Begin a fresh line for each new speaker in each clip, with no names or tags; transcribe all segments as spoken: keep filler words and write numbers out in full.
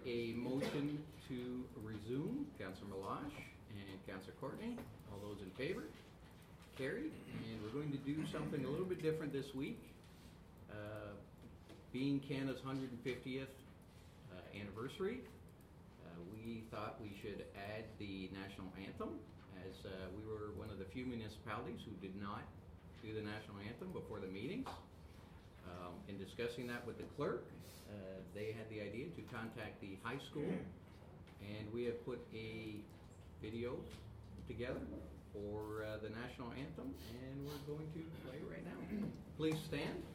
a motion to resume. Councillor Meloche and Councillor Courtney. All those in favor? Carried. And we're going to do something a little bit different this week. Uh, being Canada's one hundred fiftieth uh, anniversary, uh, we thought we should add the national anthem, as uh, we were one of the few municipalities who did not do the national anthem before the meetings. Um, in discussing that with the clerk, uh, they had the idea to contact the high school, and we have put a video together for uh, the national anthem, and we're going to play right now. Please stand.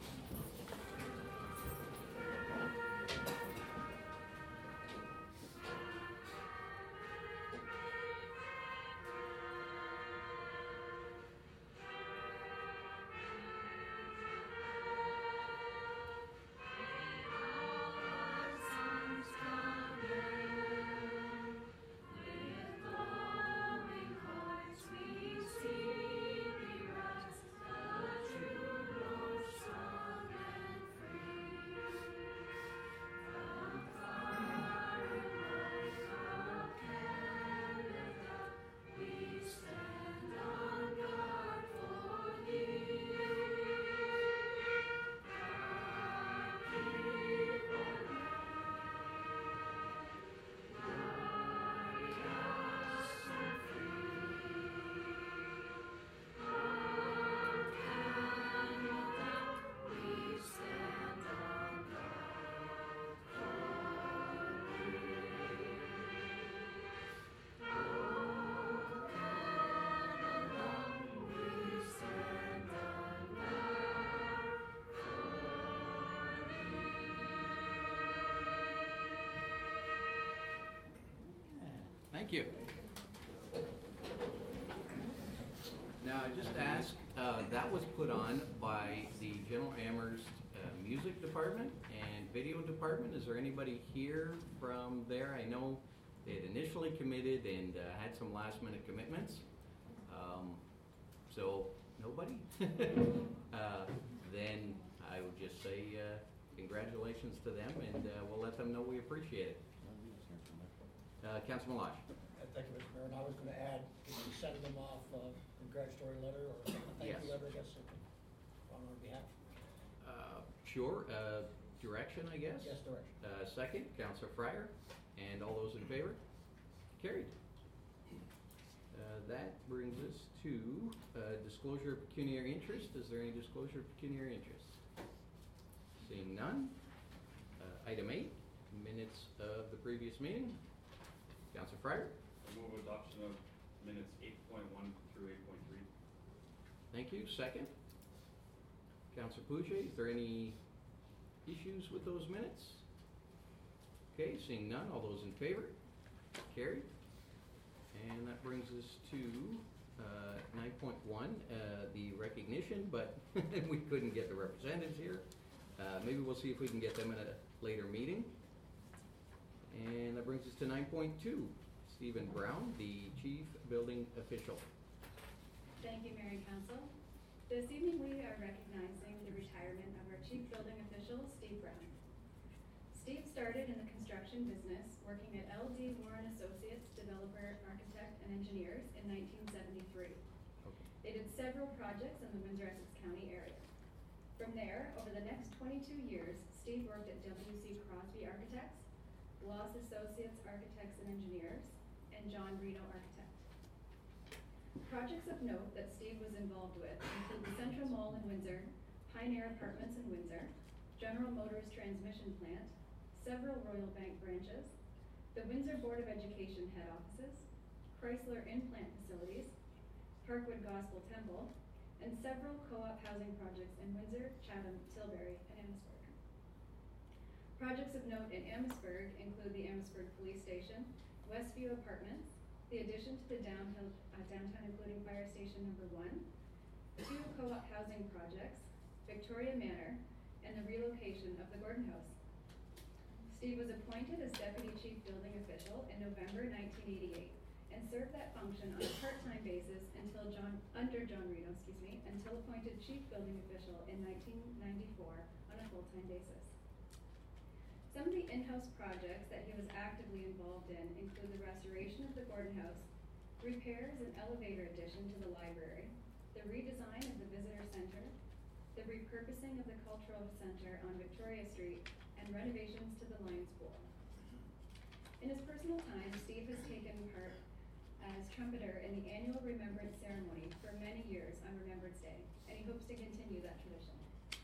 Thank you. Now, I just ask, uh, that was put on by the General Amherst uh, Music Department and Video Department. Is there anybody here from there? I know they had initially committed and uh, had some last minute commitments. Um, so, nobody? uh, then I would just say uh, congratulations to them, and uh, we'll let them know we appreciate it. Uh, Councilor Meloche.
Thank you, Mister Mayor. And I was going to add, if you send them off a congratulatory letter or a thank
Yes.
you letter, I guess, on our behalf.
Uh, sure. Uh, direction, I guess?
Yes, direction.
Uh, second, Councillor Fryer. And all those in favor? Carried. Uh, that brings us to uh, disclosure of pecuniary interest. Is there any disclosure of pecuniary interest? Seeing none. Uh, item eight, minutes of the previous meeting. Councillor Fryer.
I move adoption of minutes eight point one through eight point three.
Thank you. Second. Councillor Pouget, is there any issues with those minutes? Okay, seeing none, all those in favor? Carried. And that brings us to uh, nine point one, uh, the recognition, but we couldn't get the representatives here. Uh, maybe we'll see if we can get them in a later meeting. And that brings us to nine point two, Stephen Brown, the Chief Building Official.
Thank you, Mayor and Council. This evening we are recognizing the retirement of our Chief Building Official, Steve Brown. Steve started in the construction business, working at L D Moore and Associates, developer, architect, and engineers in nineteen seventy-three.
Okay.
They did several projects in the Windsor-Essex County area. From there, over the next twenty-two years, Steve worked at W C Crosby Architects, Bloss Associates Architects and Engineers, and John Reno Architect. Projects of note that Steve was involved with include the Central Mall in Windsor, Pioneer Apartments in Windsor, General Motors Transmission Plant, several Royal Bank branches, the Windsor Board of Education head offices, Chrysler in-plant facilities, Parkwood Gospel Temple, and several co-op housing projects in Windsor, Chatham, Tilbury, and Amherstburg. Projects of note in Amherstburg include the Amherstburg Police Station, Westview Apartments, the addition to the downtown, uh, downtown including Fire Station Number One, two co-op housing projects, Victoria Manor, and the relocation of the Gordon House. Steve was appointed as Deputy Chief Building Official in November nineteen eighty-eight and served that function on a part-time basis until John, under John Reno, excuse me, until appointed Chief Building Official in nineteen ninety-four on a full-time basis. Some of the in-house projects that he was actively involved in include the restoration of the Gordon House, repairs and elevator addition to the library, the redesign of the visitor center, the repurposing of the cultural center on Victoria Street, and renovations to the Lions Pool. In his personal time, Steve has taken part as trumpeter in the annual Remembrance Ceremony for many years on Remembrance Day, and he hopes to continue that tradition.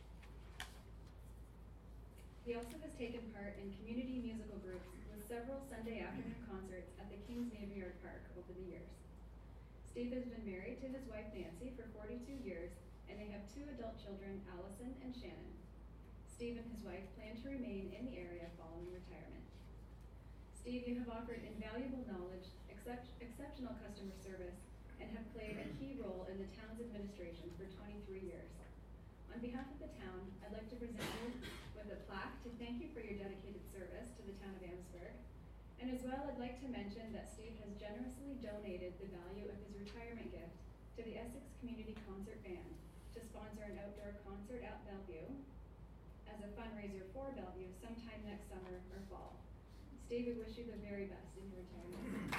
He also has taken part in community musical groups with several Sunday afternoon concerts at the Kings Navy Yard Park over the years. Steve has been married to his wife Nancy for forty-two years, and they have two adult children, Allison and Shannon. Steve and his wife plan to remain in the area following retirement. Steve, you have offered invaluable knowledge, excep- exceptional customer service, and have played a key role in the town's administration for twenty-three years. On behalf of the town, I'd like to present you with a plaque to thank you for your dedicated service to the town of Amherstburg. And as well, I'd like to mention that Steve has generously donated the value of his retirement gift to the Essex Community Concert Band to sponsor an outdoor concert at Bellevue as a fundraiser for Bellevue sometime next summer or fall. Steve, we wish you the very best in your retirement.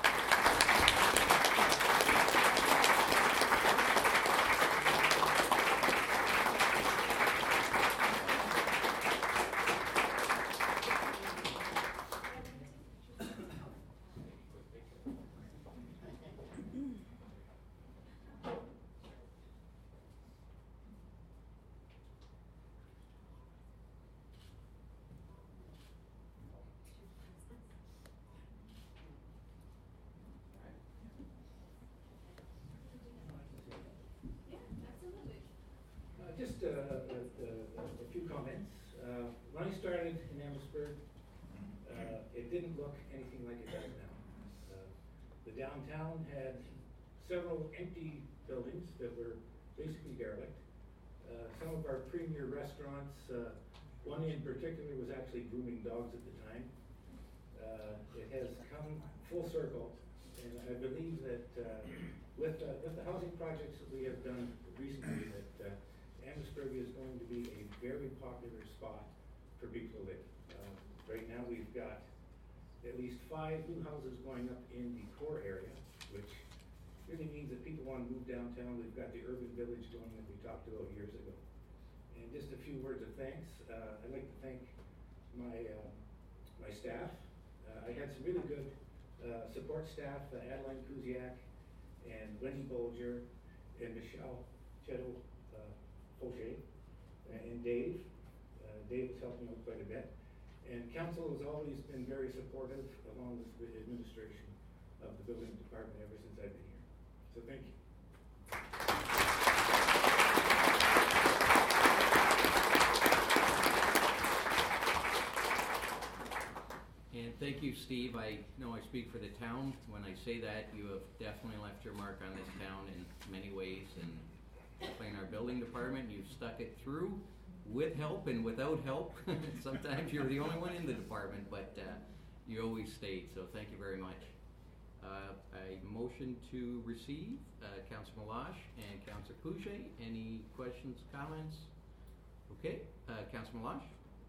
Just uh, a, a, a few comments. Uh, when I started in Amherstburg, uh, it didn't look anything like it does now. Uh, the downtown had several empty buildings that were basically derelict. Uh, some of our premier restaurants, uh, one in particular was actually grooming dogs at the time. Uh, it has come full circle, and I believe that uh, with, uh, with the housing projects that we have done recently, that uh, Amherstburg is going to be a very popular spot for people to live. Uh, right now we've got at least five new houses going up in the core area, which really means that people want to move downtown. We've got the urban village going that we talked about years ago. And just a few words of thanks. Uh, I'd like to thank my, uh, my staff. Uh, I had some really good uh, support staff, uh, Adeline Kuziak and Wendy Bolger and Michelle Chettle Fauché, and Dave. Uh, Dave has helped me out quite a bit. And council has always been very supportive, along with the administration of the building department ever since I've been here. So thank you.
And thank you, Steve. I know I speak for the town when I say that. You have definitely left your mark on this town in many ways, and in our building department, you've stuck it through with help and without help. Sometimes you're the only one in the department, but uh, you always stayed, so thank you very much. Uh, a motion to receive, uh, Councillor Meloche and Councillor Fauché. Any questions, comments? Okay, uh, Councillor Meloche.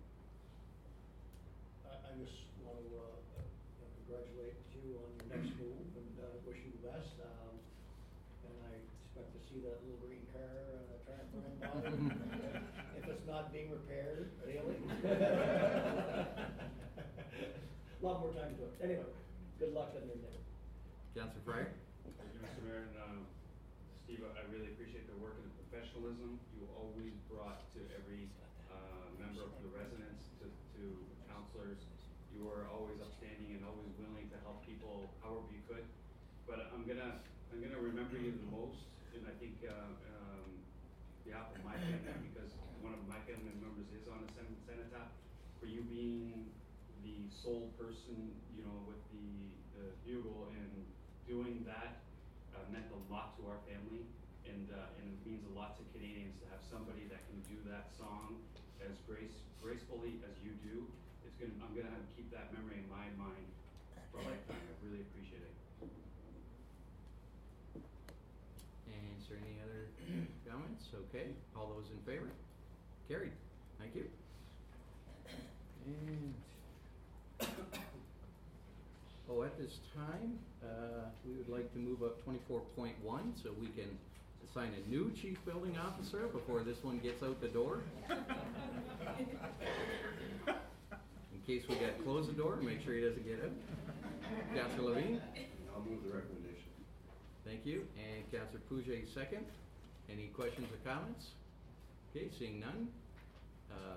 I, I just want to uh, congratulate you on your next move and uh, wish you the best. Um, and I expect to see that little green car uh, trying to run by. If it's not being repaired daily. A lot more time to do it. Anyway, good luck on your day.
Councillor Fryer.
Thank you, Mister Mayor, and um, Steve, I really appreciate the work and the professionalism you always brought to every uh, member of the residents, to, to councilors. You were always upstanding and always willing to help people however you could. But I'm gonna I'm gonna remember you the most, and I think uh, um, behalf of my family, because one of my family members is on the Sen- Cenotaph, for you being the sole person, you know, with the, the bugle, and doing that uh, meant a lot to our family, and uh, and it means a lot to Canadians to have somebody that can do that song as grace gracefully as you do. It's gonna I'm gonna have to keep that memory in my mind for a lifetime. I really appreciate it.
And is there any other comments? Okay, all those in favor? Carried. Thank you. And, oh, at this time, uh, we would like to move up twenty-four point one so we can assign a new chief building officer before this one gets out the door. In case we gotta close the door, make sure he doesn't get out. Councillor Levine?
I'll move the recommendation.
Thank you. And Councillor Pouget, second. Any questions or comments? Okay, seeing none. Uh,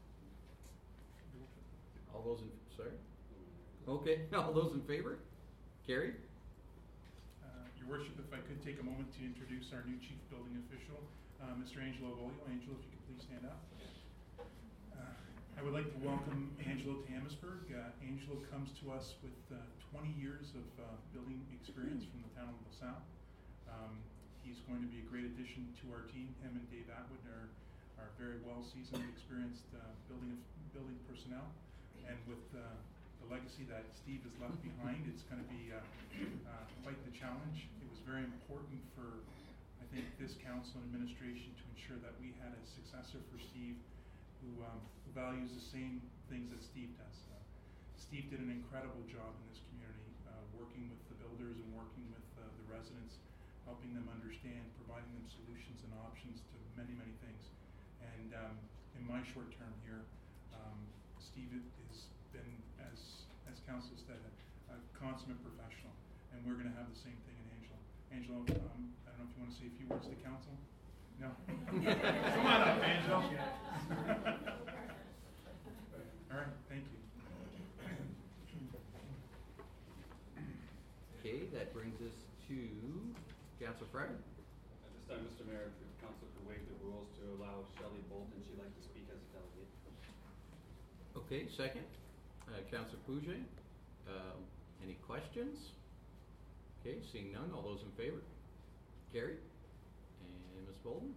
All those in, sorry? Okay, all those in favor? Carried?
Uh, Your worship, if I could take a moment to introduce our new chief building official, uh, Mister Angelo Avolio. Angelo, if you could please stand up. Uh, I would like to welcome Angelo to Amherstburg. Uh, Angelo comes to us with uh, twenty years of uh, building experience from the town of LaSalle. Um, he's going to be a great addition to our team. Him and Dave Atwood are, are very well-seasoned, experienced uh, building building personnel. And with uh, the legacy that Steve has left behind, it's going to be uh, uh, quite the challenge. It was very important for, I think, this council and administration to ensure that we had a successor for Steve who, um, who values the same things that Steve does. Uh, Steve did an incredible job in this community, uh, working with the builders and working with uh, the residents, helping them understand, providing them solutions and options to many, many things. And um, in my short term here, um, Steve has been, as as council said, a, a consummate professional, and we're going to have the same thing in Angelo. Angelo, um, I don't know if you want to say a few words to council. No. Come on up, Angelo. All right, thank you.
Okay, that brings us to Councillor Fryer.
At this time, Mister Mayor, if the council could waive the rules to allow Shelley Bolton, she'd like to speak as a delegate.
Okay, second. Uh, Councillor Pouget. Um, any questions? Okay, seeing none. All those in favor? Carried. And Miz Bolton?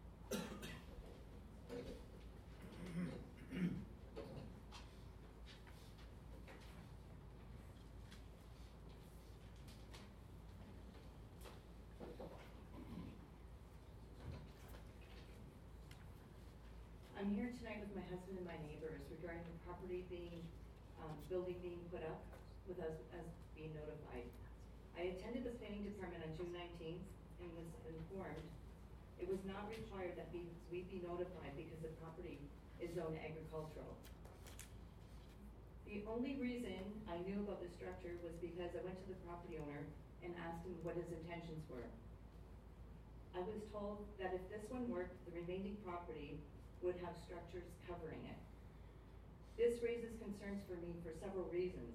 I'm here tonight with my husband and my neighbors regarding the property being, um, building being put up with us as being notified. I attended the planning department on June nineteenth and was informed it was not required that we, we be notified because the property is zoned agricultural. The only reason I knew about the structure was because I went to the property owner and asked him what his intentions were. I was told that if this one worked, the remaining property would have structures covering it. This raises concerns for me for several reasons.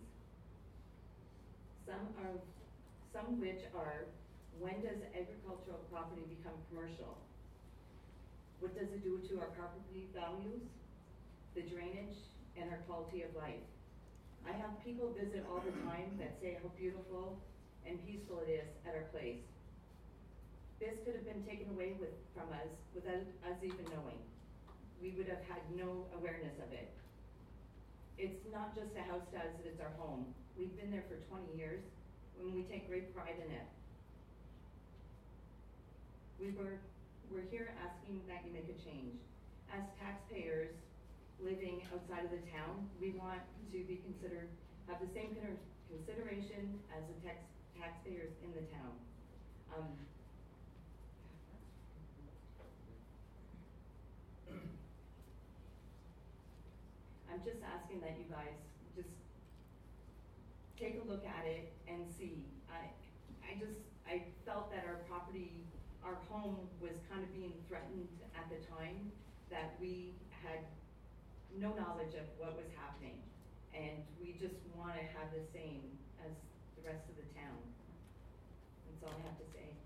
Some are, some which are, when does agricultural property become commercial? What does it do to our property values, the drainage, and our quality of life? I have people visit all the time that say how beautiful and peaceful it is at our place. This could have been taken away with, from us without us even knowing. We would have had no awareness of it. It's not just a house to us, it's our home. We've been there for twenty years, and we take great pride in it. We were, we're here asking that you make a change. As taxpayers living outside of the town, we want to be considered, have the same consideration as the tax, taxpayers in the town. Um, I'm just asking that you guys just take a look at it and see. I, I just, I felt that our property, our home was kind of being threatened at the time, that we had no knowledge of what was happening. And we just want to have the same as the rest of the town. That's all I have to say.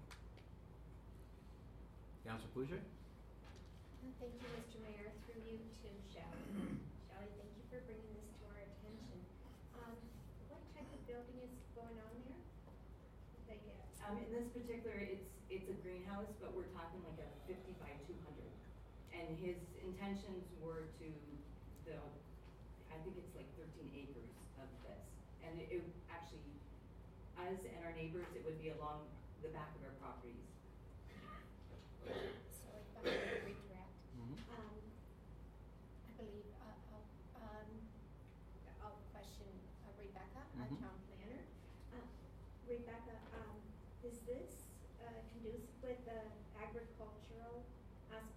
Councillor Pouget?
Thank you, Mister Mayor, through you to Shelley. Shelley, thank you for bringing this to our attention. Um, what type of building is going on there? Like a,
Um, in this particular, it's, it's a greenhouse, but we're talking like a fifty by two hundred. And his intentions were to the, I think it's like thirteen acres of this. And it, it actually, us and our neighbors, it would be along the back of our properties.
so if I may redirect,
Mm-hmm.
um, I believe, uh, uh, um,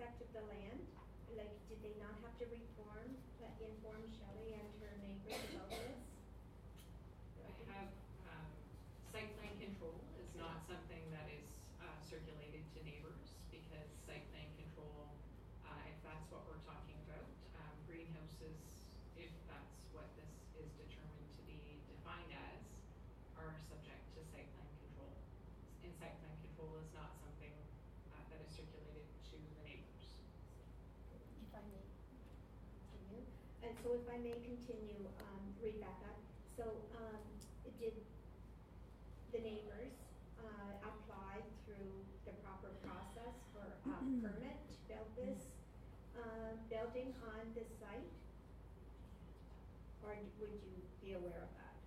aspect of the land? Like, did they not have to reform, uh, inform Shelley and her neighbors about this?
I have, um, site plan control is not something that is, uh, circulated to neighbors, because site plan control, uh, if that's what we're talking about, um, greenhouses, if that's what this is determined to be defined as, are subject to site plan control. And site plan control is not something, uh, that is circulated to the neighbors.
If I may continue, and so if I may continue, um, Rebecca, so, um, did the neighbors, uh, apply through the proper process for a permit to build this, uh, building on this site? Or d- would you be aware of that?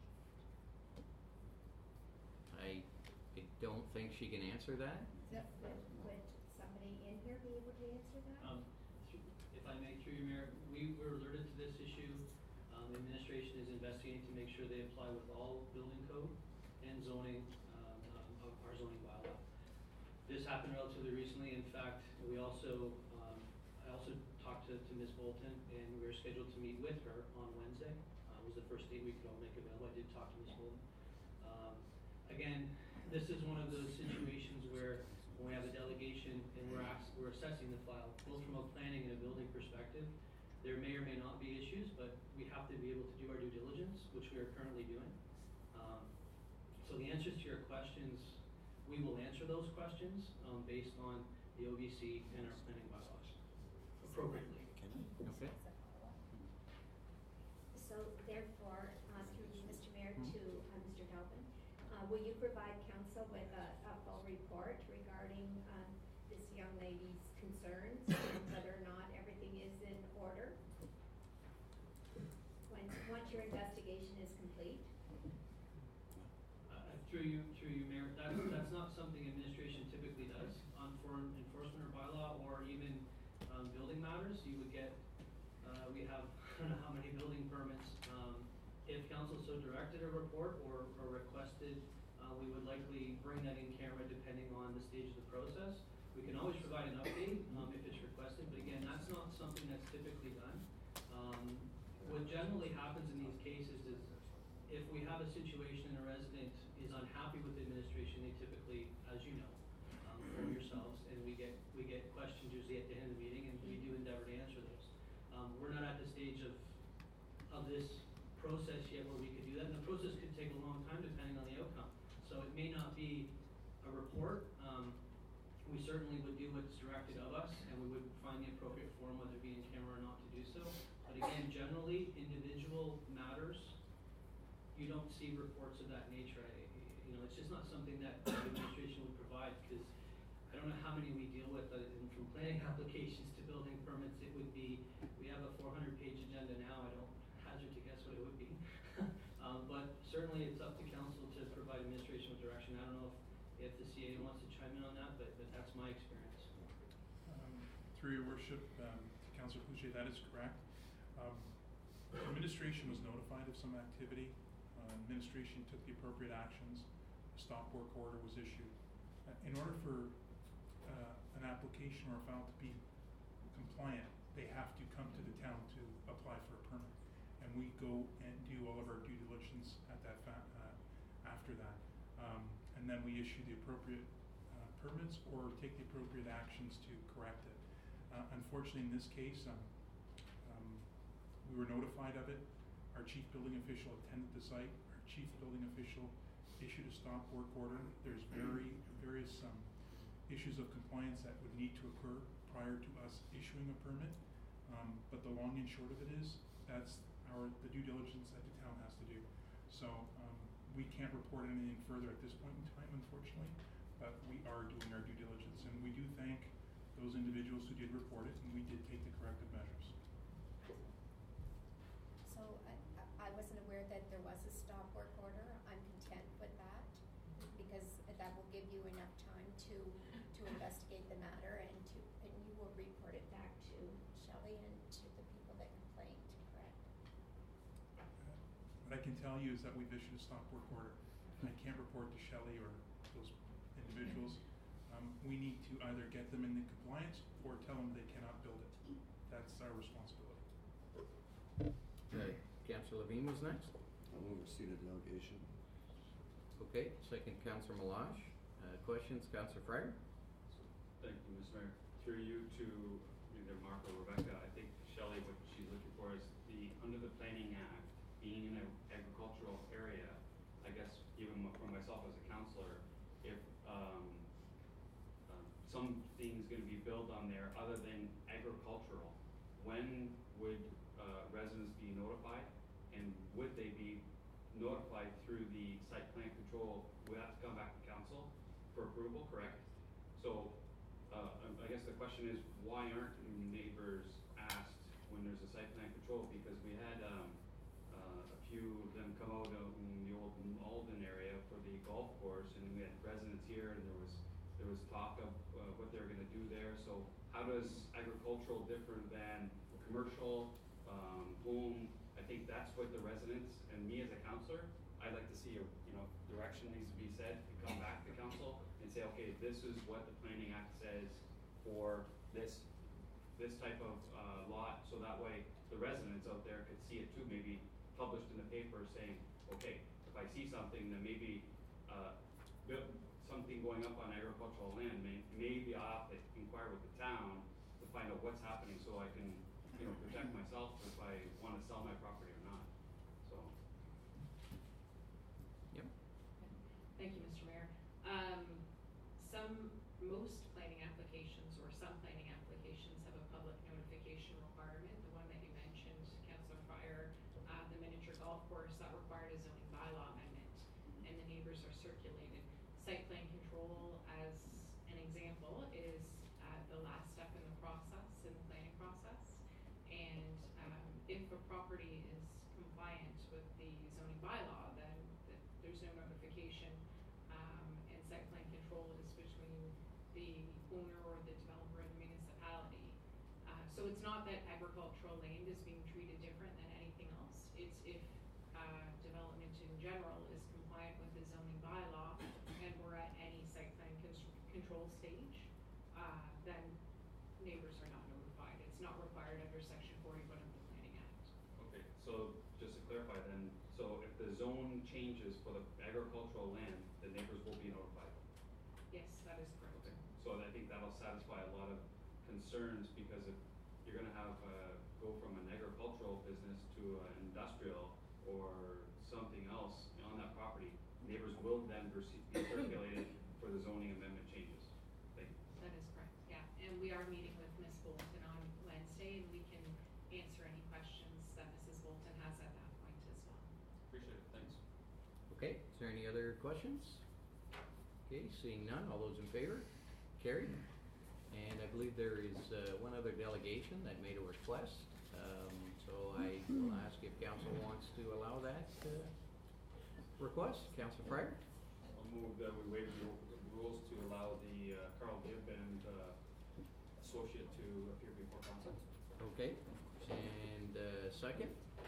I, I don't think she can answer that.
Would, would somebody in here be able to answer that?
Um, through- if I may, through you, Mayor, we were alerted to this issue. Um, the administration is investigating to make sure they apply with all building code and zoning, um, um, of our zoning bylaw. This happened relatively recently. In fact, we also, um, I also talked to, to Miz Bolton, and we were scheduled to meet with her on Wednesday. Uh, it was the first date we could all make available. I did talk to Miz Bolton. Um, again, this is one of those situations where when we have a delegation and we're asked, we're assessing the file, both from a planning and a building perspective, there may or may not be issues, but we have to be able to do our due diligence, which we are currently doing. Um, so the answers to your questions, we will answer those questions, um, based on the O B C and our planning bylaws appropriately.
Okay.
So therefore, uh, through you, Mister Mayor, to uh, Mister Galvin, uh, will you provide council with a, a full report regarding um, this young lady's concerns and whether or not everything is in order? Once, once your investigation is complete?
Uh, through you, through you, Mayor, that's, that's not something administration typically does on foreign enforcement or bylaw or even, um, building matters. You would get, uh, we have, I don't know how many building permits, um, if council so directed a report or, or requested, uh, we would likely bring that in camera depending on the stage of the process. We can always provide an update, um, if it's requested, but again, that's not something that's typically done. Um, what generally happens in these cases is if we have a situation and a resident is unhappy with the administration, they typically, as you know, um, from yourselves, and we get, we get questions usually at the end of the meeting, and we do endeavor to answer those. Um, we're not at the stage of, of this process yet where we could do that, and the process could take a long time depending on the outcome. So it may not be a report, um, we certainly would do what's directed of us, and we would find the appropriate forum, whether it be in camera or not, to do so. But again, generally, individual matters, you don't see reports of that nature. I, you know, it's just not something that the administration would provide, because I don't know how many we deal with, uh, and from planning applications to building permits, it would be, we have a four hundred page agenda now, I don't hazard to guess what it would be. um, but certainly it's up to council to provide administration with direction. I don't know if, if the C A wants to chime in on that, but, but that's my experience.
Um, Through your worship, um, to Councillor Cloutier, that is correct. Um, administration was notified of some activity. Uh, administration took the appropriate actions. A stop work order was issued. Uh, in order for uh, an application or a file to be compliant, they have to come to the town to apply for a permit. And we go and do all of our due diligence at that fa- uh, after that. Um, and then we issue the appropriate uh, permits or take the appropriate actions to correct it. Uh, unfortunately, in this case, um, um, we were notified of it. Our chief building official attended the site. Our chief building official issued a stop work order. There's very various um, issues of compliance that would need to occur prior to us issuing a permit. Um, but the long and short of it is, that's our the due diligence that the town has to do. So um, we can't report anything further at this point in time, unfortunately, but we are doing our due diligence, and we do thank those individuals who did report it, and we did take the corrective measures.
So I, I wasn't aware that there was a stop work order. I'm content with that, because that will give you enough time to, to investigate the matter, and to, and you will report it back to Shelley and to the people that complained, correct?
What I can tell you is that we've issued a stop work order. I can't report to Shelley or those individuals. Um, um, we need to either get them in the compliance or tell them they cannot build it. That's our responsibility.
Uh, Councillor Levine was next.
I'll move receipt of delegation.
Okay, second Councillor Malash. Uh, questions, Councillor Fryer?
Thank you, Mister Mayor. Through you to either Mark or Rebecca, I think Shelley, what she's looking for is the, under the Planning Act, being in an agricultural area, I guess even for myself as a councillor, if, um, um, something's gonna be built on there other than agricultural, when would, uh, residents be notified? And would they be notified through the site plan control? Would have to come back to council for approval, correct? So, uh, I- I guess the question is, why aren't neighbors asked when there's a site plan control? Because we had, um, uh, a few of them come out of in the old Malden area for the golf course, and we had residents here, and there was, there was talk of, uh, what they were gonna do there. So how does agricultural differ than commercial, um, home? I think that's what the residents, and me as a counselor, I'd like to see a, you know, direction needs to be said, and come back to council and say, okay, this is what the Planning Act says for this, this type of, uh, lot, so that way the residents out there could see it too, maybe published in the paper saying, okay, if I see something, then maybe, uh, build, something going up on agricultural land, may, maybe I'll have to inquire with the town to find out what's happening, so I can, you know, protect myself if I wanna sell my property or not, so.
Yep.
Thank you, Mister Mayor. Um, some, most planning applications or some planning applications have a public notification requirement. The one that you mentioned, Councillor Fryer, uh, the miniature golf course, that required a zoning bylaw amendment, and the neighbors are circulated. Site plan control, as an example, is, uh, the last step in the process, in the planning process. And, um, if a property is compliant with the zoning bylaw, then th- there's no notification. Um, and site plan control is between the owner or the developer and the municipality. Uh, so it's not that agricultural land is being treated different than anything else. It's if, uh, development in general is compliant with the zoning bylaw and we're at any site plan cons- control stage, uh, then neighbors are not notified. It's not required under section forty-one of the Planning Act.
Okay, so just to clarify then, so if the zone changes for the agricultural land, the neighbors will be notified?
Yes, that is correct.
Okay, so I think that'll satisfy a lot of concerns, because if you're gonna have, uh, go from an agricultural business to an industrial or something else on that property, neighbors will then rece- be circulated for the zoning amendment changes. Thank you.
That is correct, yeah. And we are meeting with Miz Bolton on Wednesday, and we can answer any questions that Missus Bolton has at that point as well.
Appreciate it, thanks.
Okay, is there any other questions? Okay, seeing none, all those in favor? Carried. And I believe there is, uh, one other delegation that made a request. Um, so I will ask if council wants to allow that, uh, request. Councillor Fryer?
I'll move that we waive the the rules to allow the, uh, Carl Gibb and, uh, associate to appear before council.
Okay, and, uh, second?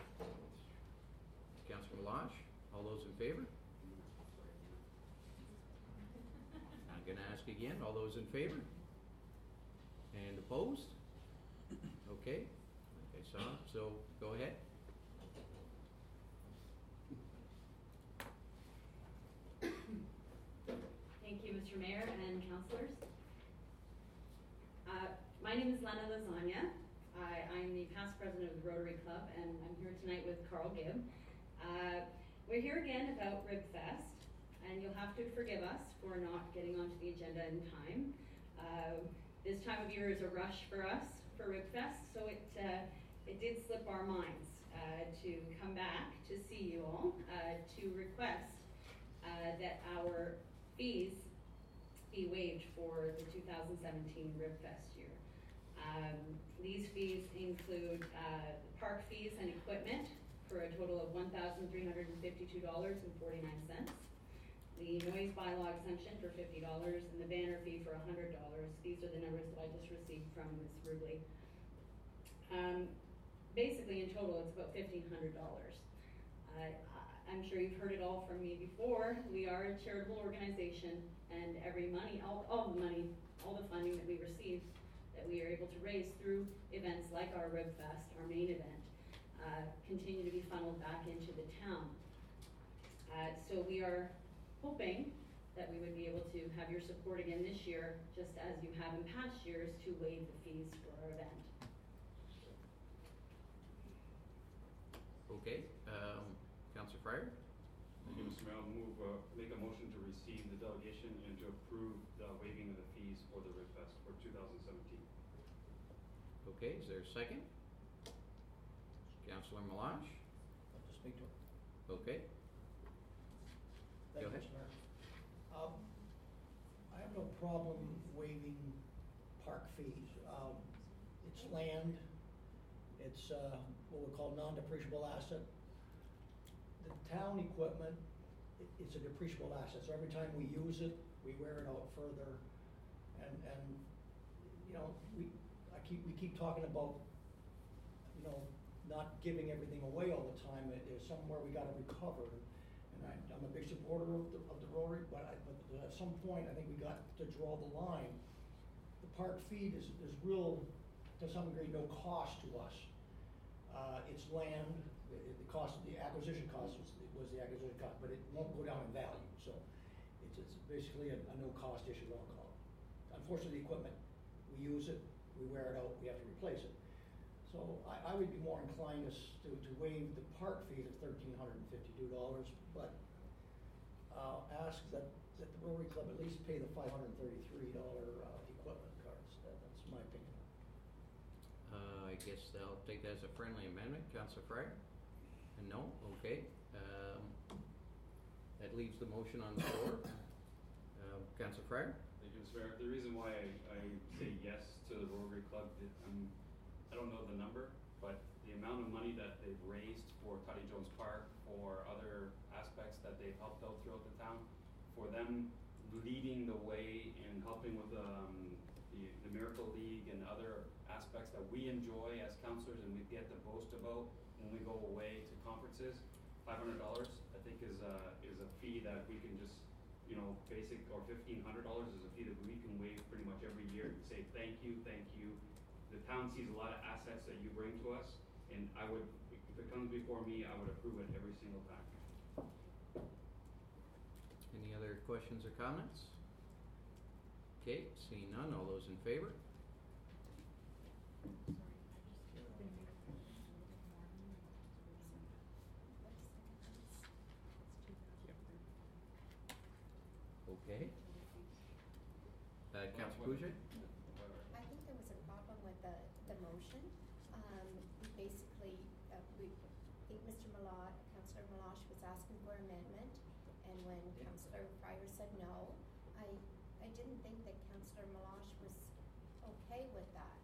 Councillor Malash, all those in favor? I'm gonna ask again, all those in favor? And opposed? Okay, like I saw, so go ahead.
Thank you, Mister Mayor and councillors. Uh, my name is Lena Lasagna. I, I'm the past president of the Rotary Club, and I'm here tonight with Carl Gibb. Uh, we're here again about RibFest, and you'll have to forgive us for not getting onto the agenda in time. Uh, this time of year is a rush for us for RibFest, so it uh, it did slip our minds uh, to come back to see you all uh, to request uh, that our fees be waived for the two thousand seventeen RibFest year. Um, these fees include uh, park fees and equipment for a total of one thousand three hundred fifty-two dollars and forty-nine cents. The noise bylaw exemption for fifty dollars and the banner fee for one hundred dollars. These are the numbers that I just received from Miz Rubley. Um, basically, in total, it's about fifteen hundred dollars. Uh, I'm sure you've heard it all from me before, we are a charitable organization, and every money, all, all the money, all the funding that we receive, that we are able to raise through events like our Rib Fest, our main event, uh, continue to be funneled back into the town. Uh, so we are hoping that we would be able to have your support again this year, just as you have in past years, to waive the fees for our event.
Okay, um, Councillor Fryer?
Thank you, Mister Mayor. I'll move, uh, make a motion to receive the delegation and to approve the waiving of the fees for the Rib Fest for two thousand seventeen.
Okay, is there a second? Councillor Melange?
I'll just speak to it.
Okay,
Thank
Go
you,
ahead.
Mister Mayor. Um, I have no problem waiving park fees. Um, it's land, it's, uh, what we call non-depreciable asset. The town equipment, i- it's a depreciable asset, so every time we use it, we wear it out further. And, and, you know, we, I keep, we keep talking about, you know, not giving everything away all the time. It- There's somewhere we gotta recover. And I, I'm a big supporter of the, of the Rotary, but I, but at some point, I think we got to draw the line. The park feed is, is real, to some degree, no cost to us. Uh, it's land, the, the cost, the acquisition cost was, was the acquisition cost, but it won't go down in value, so it's, it's basically a, a no-cost issue, I'll call it. Unfortunately, the equipment, we use it, we wear it out, we have to replace it. So I, I would be more inclined to, s- to, to waive the park fee of thirteen hundred and fifty-two dollars, but, uh, ask that, that the Rotary Club at least pay the five hundred and thirty-three dollar, uh, equipment cards, that, that's my opinion.
uh, I guess I'll take that as a friendly amendment. Councillor Fryer? A no? Okay, um, that leaves the motion on the floor. Uh, Councillor Fryer?
Thank you, Mister Mayor. The reason why I, I say yes to the Rotary Club, it, um, I don't know the number, but the amount of money that they've raised for Toddy Jones Park, for other aspects that they've helped out throughout the town, for them leading the way in helping with, um, the, the Miracle League and other aspects that we enjoy as counselors and we get to boast about when we go away to conferences, five hundred dollars, I think is a, is a fee that we can just, you know, basic, or fifteen hundred dollars is a fee that we can waive pretty much every year and say, thank you, thank you. The town sees a lot of assets that you bring to us, and I would, if it comes before me, I would approve it every single time.
Any other questions or comments? Okay, seeing none, all those in favor? Okay. Uh, Councillor Kujay?
I think there was a problem with the, the motion. Um, we basically, uh, we, I think Mister Malott, Councillor Melange was asking for amendment, and when Councillor Fryer said no, I, I didn't think that Councillor Melange was okay with that.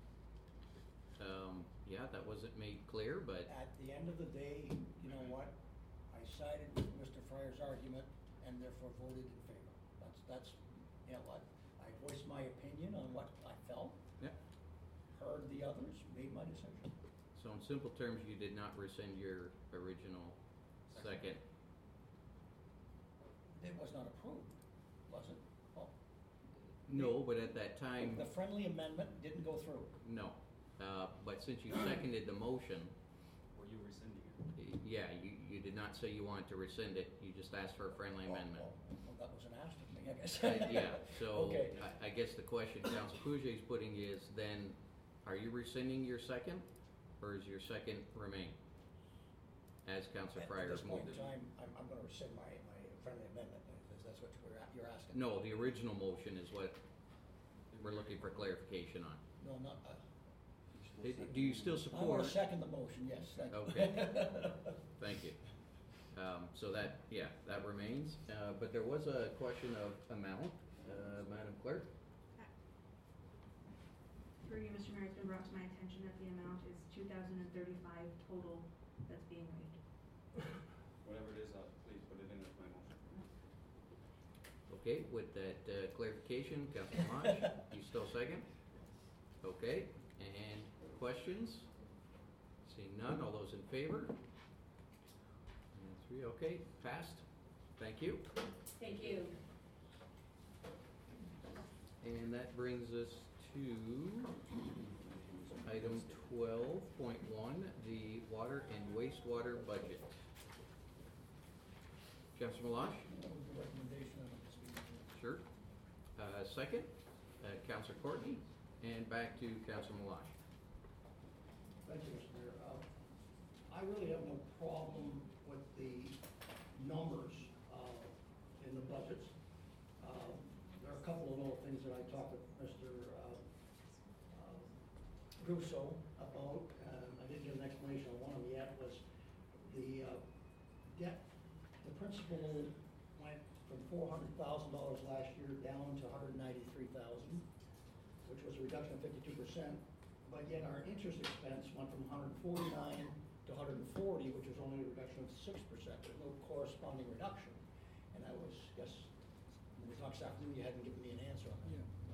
Um, yeah, that wasn't made clear, but,
At the end of the day, you know what, I sided with Mister Fryer's argument and therefore voted in favor. That's, that's, you know what, I voiced my opinion on what I felt,
yeah.
heard the others, made my decision.
So in simple terms, you did not rescind your original second.
It was not approved, was it? Oh,
No, but at that time,
the friendly amendment didn't go through.
no. Uh, but since you seconded the motion,
Were you rescinding it?
y- yeah, you, you did not say you wanted to rescind it, you just asked for a friendly
Oh,
amendment.
Well, well, that was an ask of me, I guess.
Uh, yeah, so
Okay.
I, I guess the question Council Kujay is putting is then, are you rescinding your second, or is your second remain? As Councilor Fryer
At this point
moved
in
it.
time, I'm, I'm gonna rescind my, my friendly amendment, if that's what you're, a- you're asking.
No, the original motion is what we're looking for clarification on.
No, not, uh,
Eh, Do you still
I
support?
wanna second the motion, yes, thank you.
Okay. Thank you. Um, so that, yeah, that remains, uh, but there was a question of amount, uh, Madam Clerk?
Through you, Mister Mayor, it's been brought to my attention that the amount is two thousand and thirty-five total that's being waived.
Whatever it is, uh, please put it in as my motion.
Okay, with that uh, clarification, Councilor Lodge, you still second? Okay, and questions? Seeing none, all those in favor? And Three, okay, passed. Thank you.
Thank you.
And that brings us to item twelve point one, the water and wastewater budget. Councillor Malash?
Recommendation on this meeting.
Sure. Uh, second, uh, Councillor Courtney, and back to Councillor Malash.
Thank you, Mister Mayor. Uh, I really have no problem with the numbers uh, in the budgets. Um, There are a couple of little things that I talked with Mister uh, uh, Russo about, and I didn't get an explanation on one of them yet, was the uh, debt, the principal went from four hundred thousand dollars last year down to one hundred ninety-three thousand dollars, which was a reduction of fifty-two percent. But yet our interest expense went from one hundred forty-nine to one hundred forty, which was only a reduction of six percent. There's no corresponding reduction. And I was, guess, when we talked this afternoon, you hadn't given me an answer on that.
Yeah.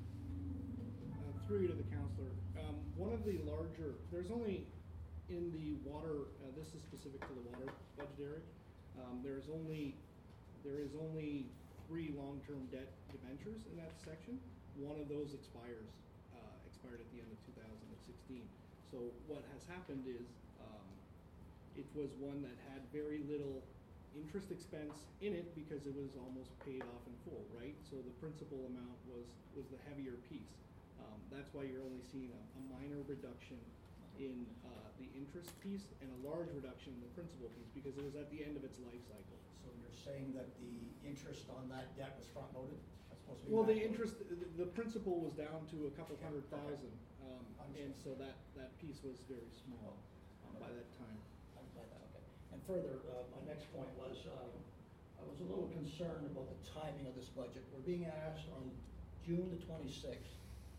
Uh, through you to the counselor. Um, one of the larger, there's only in the water, uh, this is specific to the water budget area. Um, there is only, there is only three long-term debt debentures in that section. One of those expires, uh, expired at the end of two thousand sixteen. So what has happened is, um, it was one that had very little interest expense in it because it was almost paid off in full, right? So the principal amount was, was the heavier piece. Um, that's why you're only seeing a, a minor reduction in uh, the interest piece and a large reduction in the principal piece because it was at the end of its life cycle.
So you're saying that the interest on that debt was front-loaded? That's supposed to be
Well, the
back-loaded?
interest, the, the principal was down to a couple
Yeah,
hundred
okay.
thousand, um, and
Understood.
so that, that piece was very small um, by that time.
I'm glad that, okay. And further, uh, my next point was, um, I was a little concerned about the timing of this budget. We're being asked on June the twenty-sixth,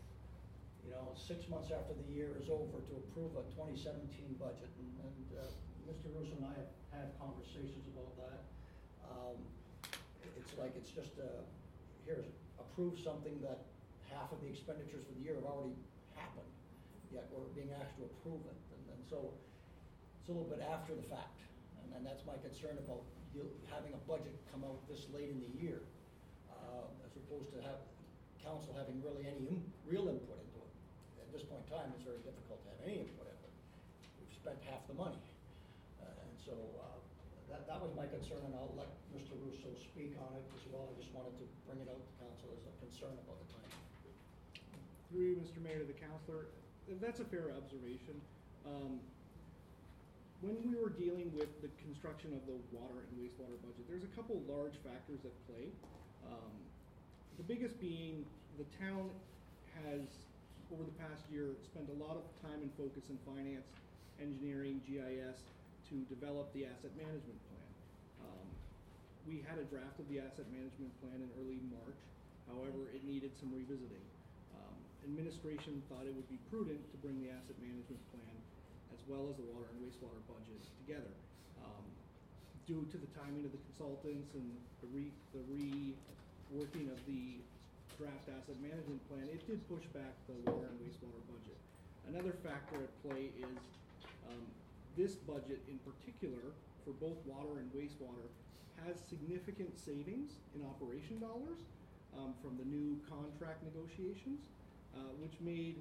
you know, six months after the year is over, to approve a twenty seventeen budget. And, and uh, Mister Russo and I have had conversations about that. Um, it's like it's just, uh, here's, approve something that half of the expenditures for the year have already happened, yet we're being asked to approve it. And, and so it's a little bit after the fact. And, and that's my concern about deal, having a budget come out this late in the year, uh, as opposed to have council having really any in, real input into it. At this point in time, it's very difficult to have any input into it. We've spent half the money. Uh, and so uh, that, that was my concern, and I'll let Mister Russo speak on it as well. I just wanted to bring it out to council as a concern about the timing.
Through you, Mister Mayor, to the counselor, that's a fair observation. Um, when we were dealing with the construction of the water and wastewater budget, there's a couple large factors at play. Um, the biggest being the town has, over the past year, spent a lot of time and focus in finance, engineering, G I S, to develop the asset management plan. Um, we had a draft of the asset management plan in early March. However, it needed some revisiting. Um, administration thought it would be prudent to bring the asset management plan as well as the water and wastewater budget together. Um, due to the timing of the consultants and the re, the reworking of the draft asset management plan, it did push back the water and wastewater budget. Another factor at play is um, this budget in particular, for both water and wastewater, has significant savings in operation dollars um, from the new contract negotiations, uh, which made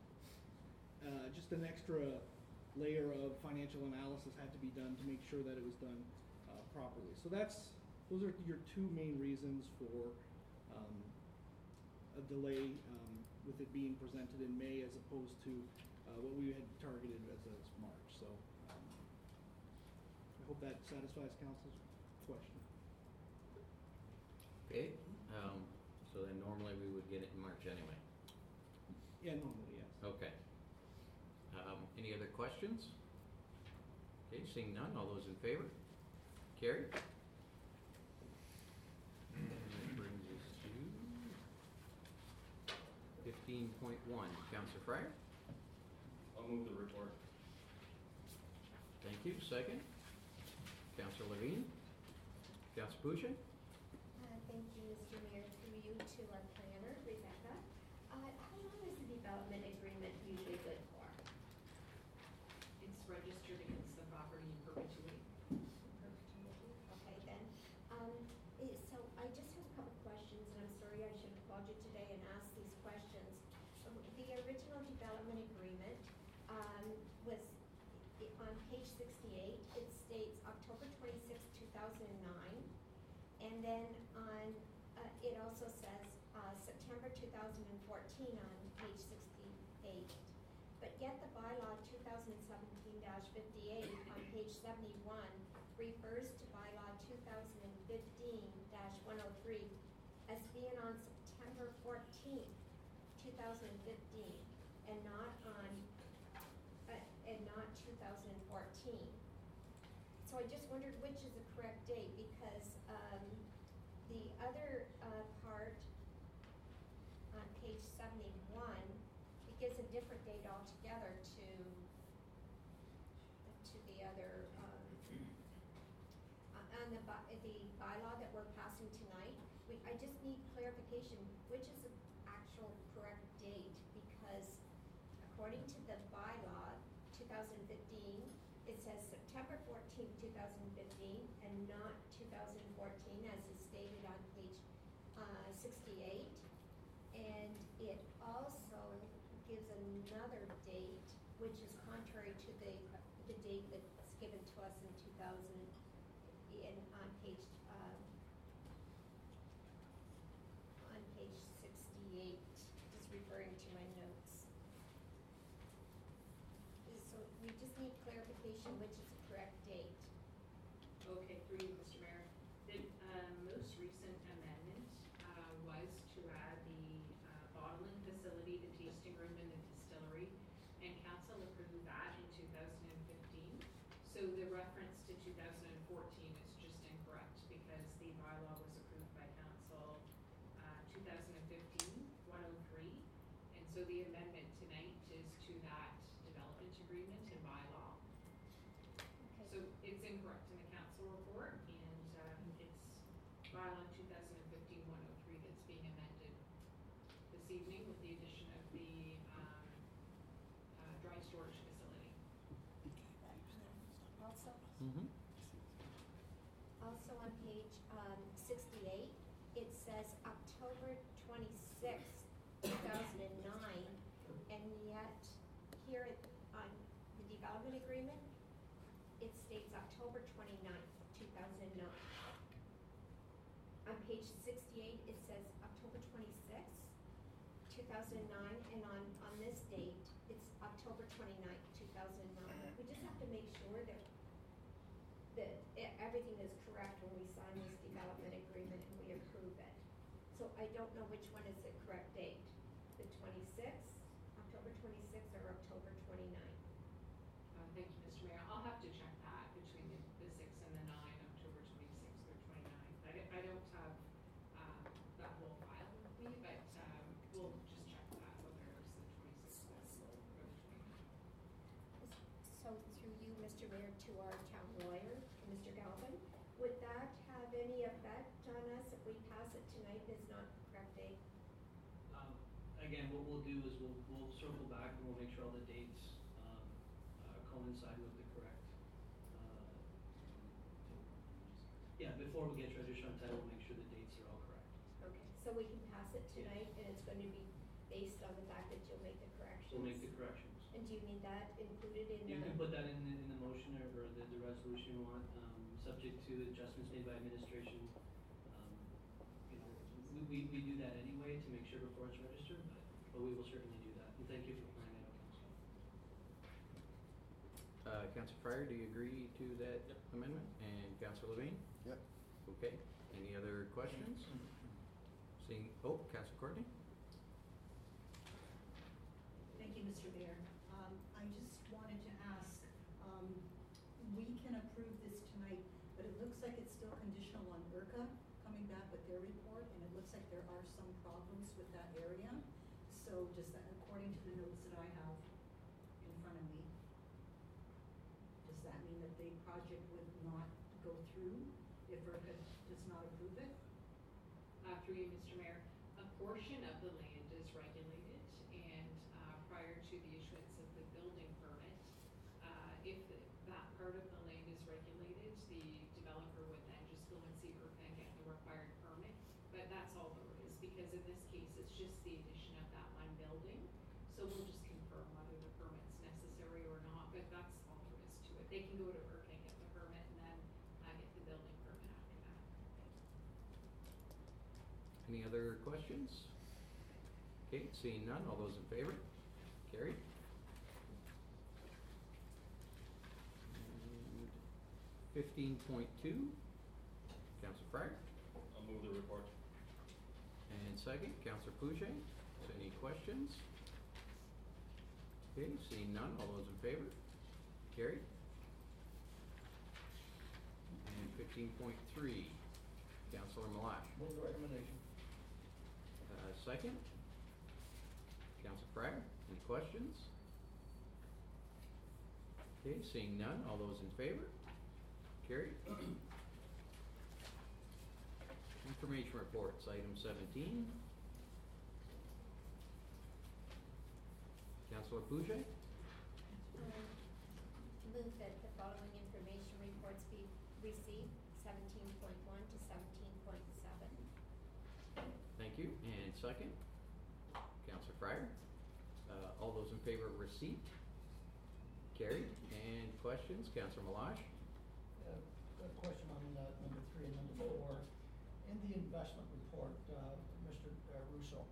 uh, just an extra layer of financial analysis had to be done to make sure that it was done uh, properly. So that's, those are your two main reasons for um, a delay um, with it being presented in May as opposed to uh, what we had targeted as, as March. So um, I hope that satisfies council's question.
Okay, um, so then normally we would get it in March anyway.
Yeah, normally, yes.
Okay. Um, any other questions? Okay, seeing none, all those in favor? Carried. And that brings us to fifteen point one. Councillor Fryer?
I'll move the report.
Thank you. Second? Councillor Levine? Councillor Pushin?
Uh, thank you, Mister Mayor, through you to our planner, Rebecca. Uh, how long is the development agreement usually good for?
It's registered against the property in perpetuity.
Perpetuity. um, was, i- on page sixty-eight, it states October twenty-sixth, two thousand nine. And then on, uh, it also says, uh, September two thousand fourteen on page sixty-eight. But yet the bylaw two thousand seventeen fifty-eight on page seventy-one refers to bylaw two thousand fifteen one oh three as being on September fourteenth, two thousand fifteen, and not on, uh, and not two thousand fourteen. So I just wondered which is the correct date, because, um, the other, uh, part on page seventy-one, it gives a different date altogether to, to the other, um, uh, on the by, the bylaw that we're passing tonight. We, I just need clarification, which is the actual correct date, because according to the bylaw, two thousand fifteen, it says September fourteenth, two thousand fifteen, and not two thousand fourteen, as is stated on page, uh, sixty-eight. And it also gives another date, which is contrary to the, the date that's given to us in two thousand, in, on page, um, on page sixty-eight, just referring to my notes. So we just need clarification, which is the correct date.
Okay, through you, Mister Mayor. The um, most recent amendment uh, was to add the uh, bottling facility, the tasting room, and the distillery, and council approved that in two thousand fifteen. So the reference to two thousand fourteen is just incorrect, because the bylaw was approved by council uh, two thousand fifteen, one oh three, and so the amendment tonight is to that development agreement and bylaw. So it's incorrect in the council report, and um, it's bylaw two thousand fifteen, one oh three that's being amended this evening with the addition of the um, uh, dry storage facility.
Also,
Mm-hmm.
also on page, um, sixty-eight, it says October twenty-sixth, two thousand nine, and yet here it, on the development agreement, it states October twenty-ninth, two thousand nine. On page sixty-eight, it says October twenty-sixth, two thousand nine, and on, on this date, it's October twenty-ninth, two thousand nine. We just have to make sure that, that e- everything is correct when we sign this development agreement and we approve it. So I don't know which one is the correct date, the twenty-sixth, October twenty-sixth, or October twenty-ninth.
Uh, thank you, Mister Mayor. I'll have to check that between the, the six and the nine, October twenty-sixth or twenty-ninth. I, don't- I don't have um, that whole file with me, but um, we'll just check that, whether it's the twenty-sixth or the twenty-ninth.
So through you, Mister Mayor, to our town lawyer, Mister Galvin, would that have any effect on us if we pass it tonight and it's not the correct date?
Um, again, what we'll do is we'll, we'll circle back and we'll make sure all the dates, um, uh, coincide with the correct, uh, yeah, before we get registered on title, we'll make sure the dates are all correct.
Okay, so we can pass it tonight and it's going to be based on the fact that you'll make the corrections?
We'll make the corrections.
And do you need that included in the?
You can put that in the, in the motion or, or the, the resolution you want, um, subject to adjustments made by administration. Um, you know, we, we, we do that anyway to make sure before it's registered, but, but we will certainly do that. And thank you for pointing that out, Council.
Uh, Councilor Fryer, do you agree to that amendment? And Councilor Levine?
Yep.
Okay, any other questions? Seeing, oh, Councilor Courtney?
Thank you, Mister Mayor. Um, I just wanted to ask, um, we can approve this tonight, but it looks like it's still conditional on I R C A coming back with their report, and it looks like there are some problems with that area. So does that, according to the notes that I have in front of me, does that mean that the project would not go through if I R C A does not approve it?
Uh, through you, Mister Mayor, a portion of the land is regulated, and uh, prior to the issuance of the building permit, uh, if the- that part of the land is regulated, the developer would then just go and see I R C A and get the required permit. But that's all there is, because in this case, it's just the addition of that one building. So we'll just confirm whether the permit's necessary they can go to IRCA and get the permit and then, uh, get the building permit after that.
Any other questions? Okay, seeing none, all those in favor? Carried. Fifteen point two, Councillor Fryer.
I'll move the report.
And second, Councillor Pouget. Any questions? Okay, seeing none, all those in favor? Carried. And fifteen point three, Councillor Malash.
Move the recommendation.
Uh, second, Councillor Fryer. Any questions? Okay, seeing none, all those in favor? Carried. Information reports, item seventeen. Councillor Pouget.
Um, Move that the following information reports be received, seventeen point one to seventeen point seven.
Thank you. And second, Councillor Fryer. Uh, all those in favor of receipt? Carried. And questions, Councillor Malash?
Uh, a question on uh, number three and number four. In the investment report, uh, Mister uh, Russo,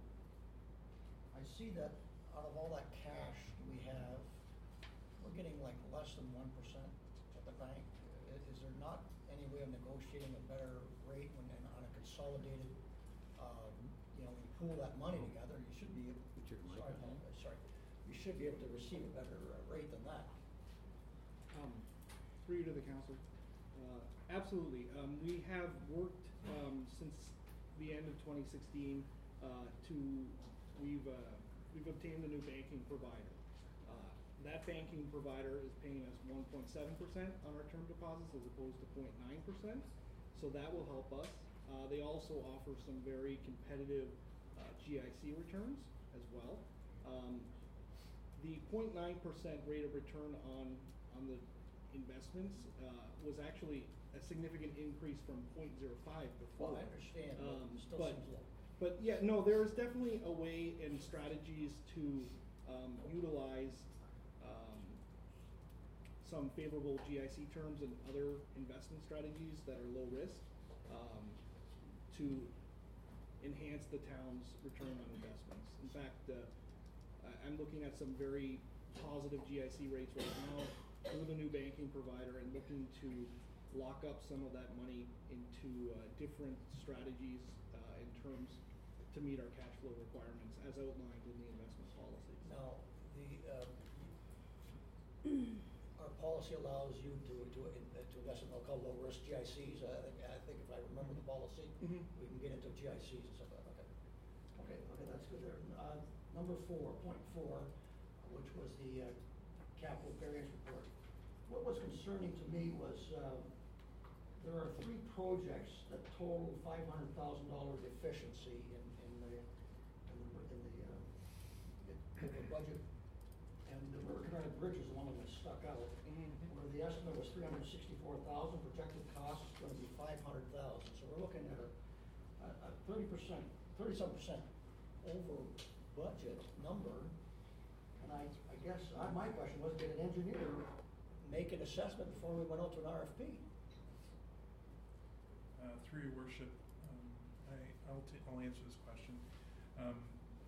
I see that out of all that cash we have, we're getting like less than one percent at the bank. I- Is there not any way of negotiating a better rate when, and on a consolidated, um, you know, when you pool that money together, you should be, able-
Put your mic
sorry,
on.
uh, sorry, you should be able to receive a better uh, rate than that.
Um, through you to the council. Uh, absolutely. Um, we have worked, um, since the end of twenty sixteen, uh, to, we've, uh, we've obtained a new banking provider. Uh, that banking provider is paying us one point seven percent on our term deposits as opposed to zero point nine percent. So that will help us. Uh, they also offer some very competitive, uh, G I C returns as well. Um, the zero point nine percent rate of return on, on the investments, uh, was actually a significant increase from zero point zero five before.
Well, I understand, but
Um,
it still
but-
seems low.
But yeah, no, there is definitely a way and strategies to, um, utilize, um, some favorable G I C terms and other investment strategies that are low risk, um, to enhance the town's return on investments. In fact, uh, I, I'm looking at some very positive G I C rates right now through the new banking provider and looking to lock up some of that money into, uh, different strategies, uh, in terms to meet our cash flow requirements as outlined in the investment policies.
Now, the, uh, our policy allows you to, to, in- uh, to invest in, I'll call low risk G I Cs. I think, I think if I remember the policy,
Mhm.
we can get into G I Cs and stuff like that, okay. Okay, okay, that's good there. Uh, number four, point four, which was the, uh, capital variance report. What was concerning to me was, um, there are three projects that total five hundred thousand dollar deficiency in, in the, in the, in the, uh, in the budget. And the River Canary Bridge is the one that was stuck out, where the estimate was three hundred sixty-four thousand, projected cost is gonna be five hundred thousand. So we're looking at a, a, a thirty percent, thirty-some percent over budget number. And I, I guess, I, my question was, did an engineer make an assessment before we went out to an R F P?
Uh, through your worship, um, I, I'll ta- I'll answer this question. Um,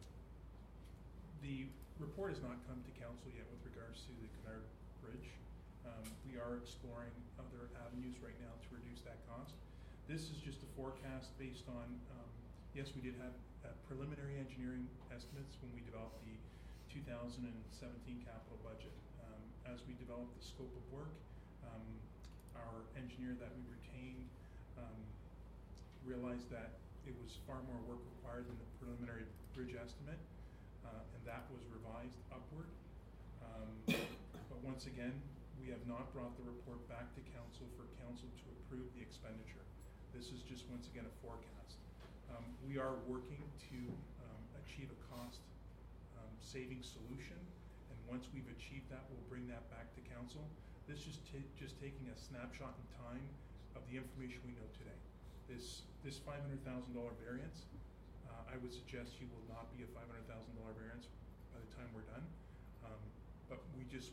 the report has not come to council yet with regards to the Canard Bridge. Um, we are exploring other avenues right now to reduce that cost. This is just a forecast based on, um, yes, we did have uh, preliminary engineering estimates when we developed the two thousand seventeen capital budget. Um, as we developed the scope of work, um, our engineer that we retained um, realized that it was far more work required than the preliminary bridge estimate, uh, and that was revised upward. Um, but once again, we have not brought the report back to council for council to approve the expenditure. This is just once again a forecast. Um, we are working to um, achieve a cost um, saving solution, and once we've achieved that, we'll bring that back to council. This is just, just taking a snapshot in time of the information we know today. This this five hundred thousand dollar variance, uh, I would suggest you will not be a five hundred thousand dollar variance by the time we're done. Um, but we just were reporting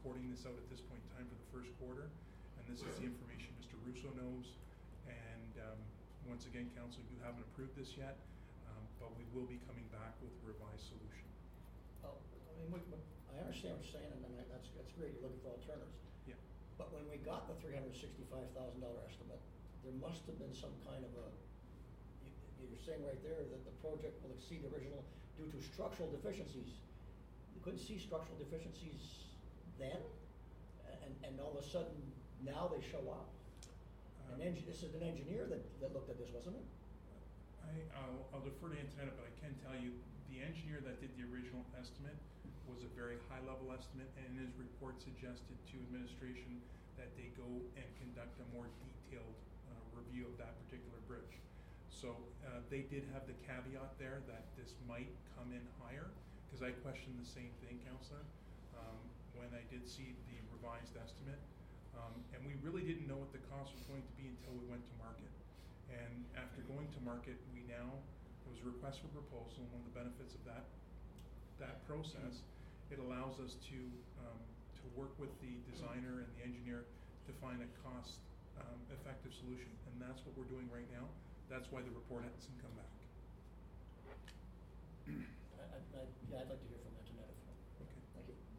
reporting this out at this point in time for the first quarter, and this is the information Mister Russo knows. And um, once again, Council, you haven't approved this yet, um, but we will be coming back with a revised solution.
Well, I mean, we, we- I understand what you're saying, and then I- that's, that's great, you're looking for alternatives.
Yeah.
But when we got the three hundred sixty-five thousand dollar estimate, there must have been some kind of a, you, you're saying right there that the project will exceed the original due to structural deficiencies. You couldn't see structural deficiencies then, and, and all of a sudden, now they show up. An
Um,
engi- this is an engineer that, that looked at this, wasn't it?
I, I'll, I'll defer to Antonetta, but I can tell you, the engineer that did the original estimate was a very high-level estimate, and his report suggested to administration that they go and conduct a more detailed uh, review of that particular bridge. So uh, they did have the caveat there that this might come in higher, because I questioned the same thing, Councillor, um, when I did see the revised estimate. Um, and we really didn't know what the cost was going to be until we went to market. And after going to market, we now, it was a request for proposal, and one of the benefits of that, that process, it allows us to, um, to work with the designer and the engineer to find a cost, um, effective solution. And that's what we're doing right now. That's why the report hasn't come back.
I, I, I, yeah, I'd like to hear from Antonetta.
Okay.
Thank you.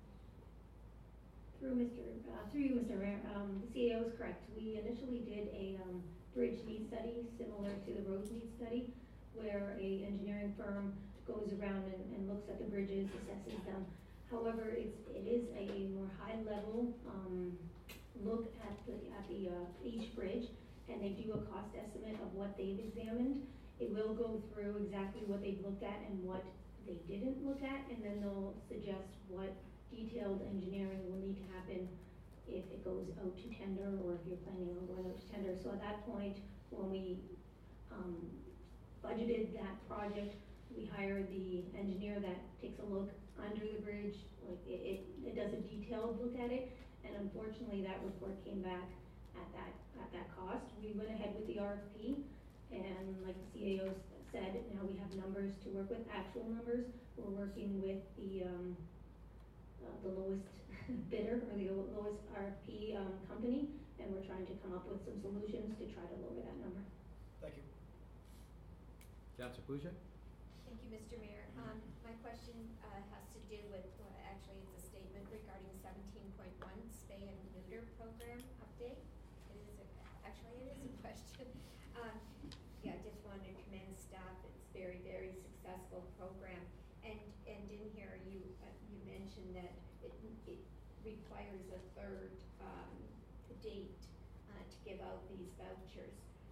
Through Mister Uh, through you, Mister Mayor, um, the C A O is correct. We initially did a, um, bridge need study similar to the roads need study, where a engineering firm goes around and, and looks at the bridges, assesses them. However, it's, it is a more high level, um, look at the, at the, uh, each bridge, and they do a cost estimate of what they've examined. It will go through exactly what they've looked at and what they didn't look at, and then they'll suggest what detailed engineering will need to happen if it goes out to tender, or if you're planning on going out to tender. So at that point, when we, um, budgeted that project, we hired the engineer that takes a look under the bridge, like it, it, it does a detailed look at it, and unfortunately, that report came back at that, at that cost. We went ahead with the R F P, and like the C A O said, now we have numbers to work with, actual numbers. We're working with the, um, uh, the lowest bidder, or the lo- lowest R F P, um, company, and we're trying to come up with some solutions to try to lower that number.
Thank you.
Councillor Puja?
Thank you, Mister Mayor. Um, my question, uh, has to do with, well, actually, it's a statement regarding seventeen point one spay and neuter program update. It is a, actually, it is a question. Um, yeah, I just wanted to commend staff. It's very, very successful program. And, and in here, you, uh, you mentioned that it, it requires a third, um, date, uh, to give out these vouchers.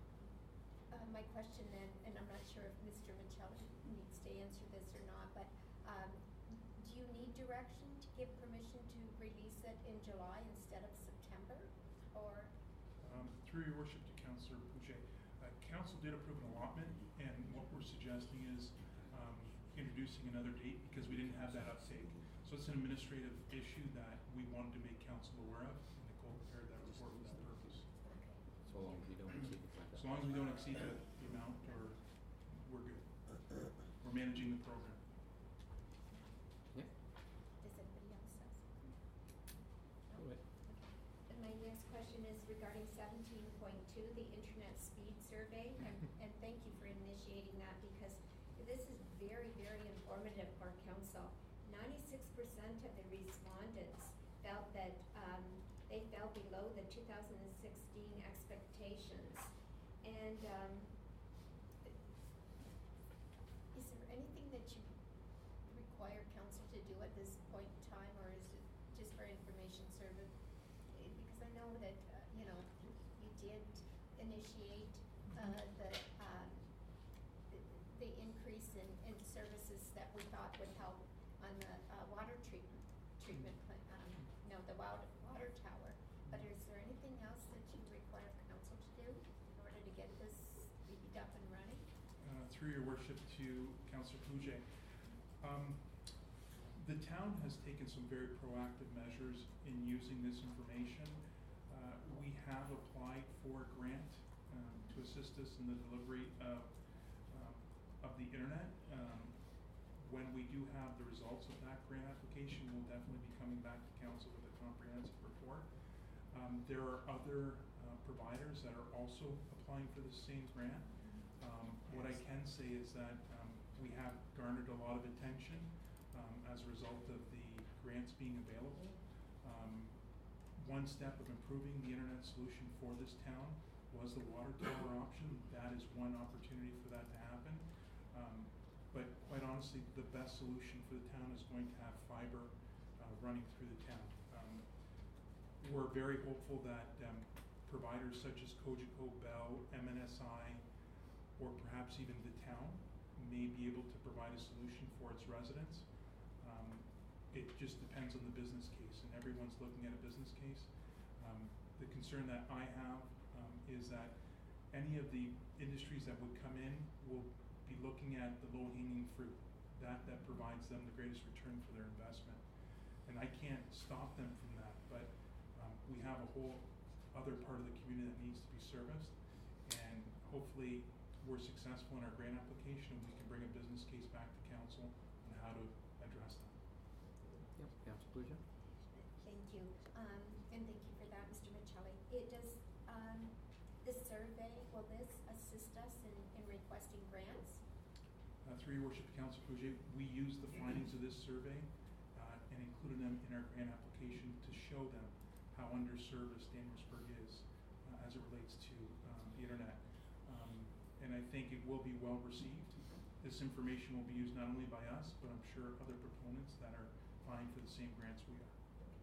Uh, my question then, and I'm not sure if Mister Michelli needs to answer this or not, but, um, do you need direction to give permission to release it in July instead of September, or?
Um, through your worship to Councillor Pouget, uh, Council did approve an allotment, and what we're suggesting is, um, introducing another date, because we didn't have that uptake. So it's an administrative issue that we wanted to make Council aware of, and Nicole prepared that report for that purpose.
So long as you don't exceed the five
As long as we don't exceed the, the amount, or we're good. We're managing the program.
Yeah.
Does anybody else have something?
Go ahead.
Okay. And my next question is regarding seventeen point two, the internet speed survey, and, and thank you for initiating that, because this is very, very informative for council. Ninety-six percent of the respondents felt that, um, they fell below the two thousand sixteen expectations. And, um, is there anything that you require council to do at this point in time, or is it just for information service? Eh, Because I know that, uh, you know, you did initiate, uh, the, um, the, the increase in, in services that we thought would help on the, uh, water treatment, treatment plant, um, no, the water, water tower. But is there anything else that you require council to do in order to get this beat up and running?
Uh, through your worship to Councillor Pouget, um, the town has taken some very proactive measures in using this information. Uh, we have applied for a grant, um, to assist us in the delivery of, um, of the internet. Um, when we do have the results of that grant application, we'll definitely be coming back to council with a comprehensive report. Um, there are other uh, providers that are also applying for the same grant. Um, what I can say is that um, we have garnered a lot of attention um, as a result of the grants being available. Um, one step of improving the internet solution for this town was the water tower option. That is one opportunity for that to happen. Um, but quite honestly, the best solution for the town is going to have fiber uh, running through the town. Um, we're very hopeful that um, providers such as Cogeco, Bell, M N S I, or perhaps even the town may be able to provide a solution for its residents. Um, it just depends on the business case, and everyone's looking at a business case. Um, the concern that I have um, is that any of the industries that would come in will be looking at the low-hanging fruit, that that provides them the greatest return for their investment. And I can't stop them from that, but um, we have a whole other part of the community that needs to be serviced, and hopefully we're successful in our grant application and we can bring a business case back to council on how to address that.
Yep, Councilor Pooja?
Thank you, um, and thank you for that, Mister Michelli. It does, um, this survey, will this assist us in, in requesting grants?
Uh, through your worship, Councilor Pooja, we use the findings of this survey uh, and included them in our grant application to show them how underserviced Amherstburg is uh, as it relates to um, the internet. Um, and I think it will be well received. This information will be used not only by us, but I'm sure other proponents that are vying for the same grants we are.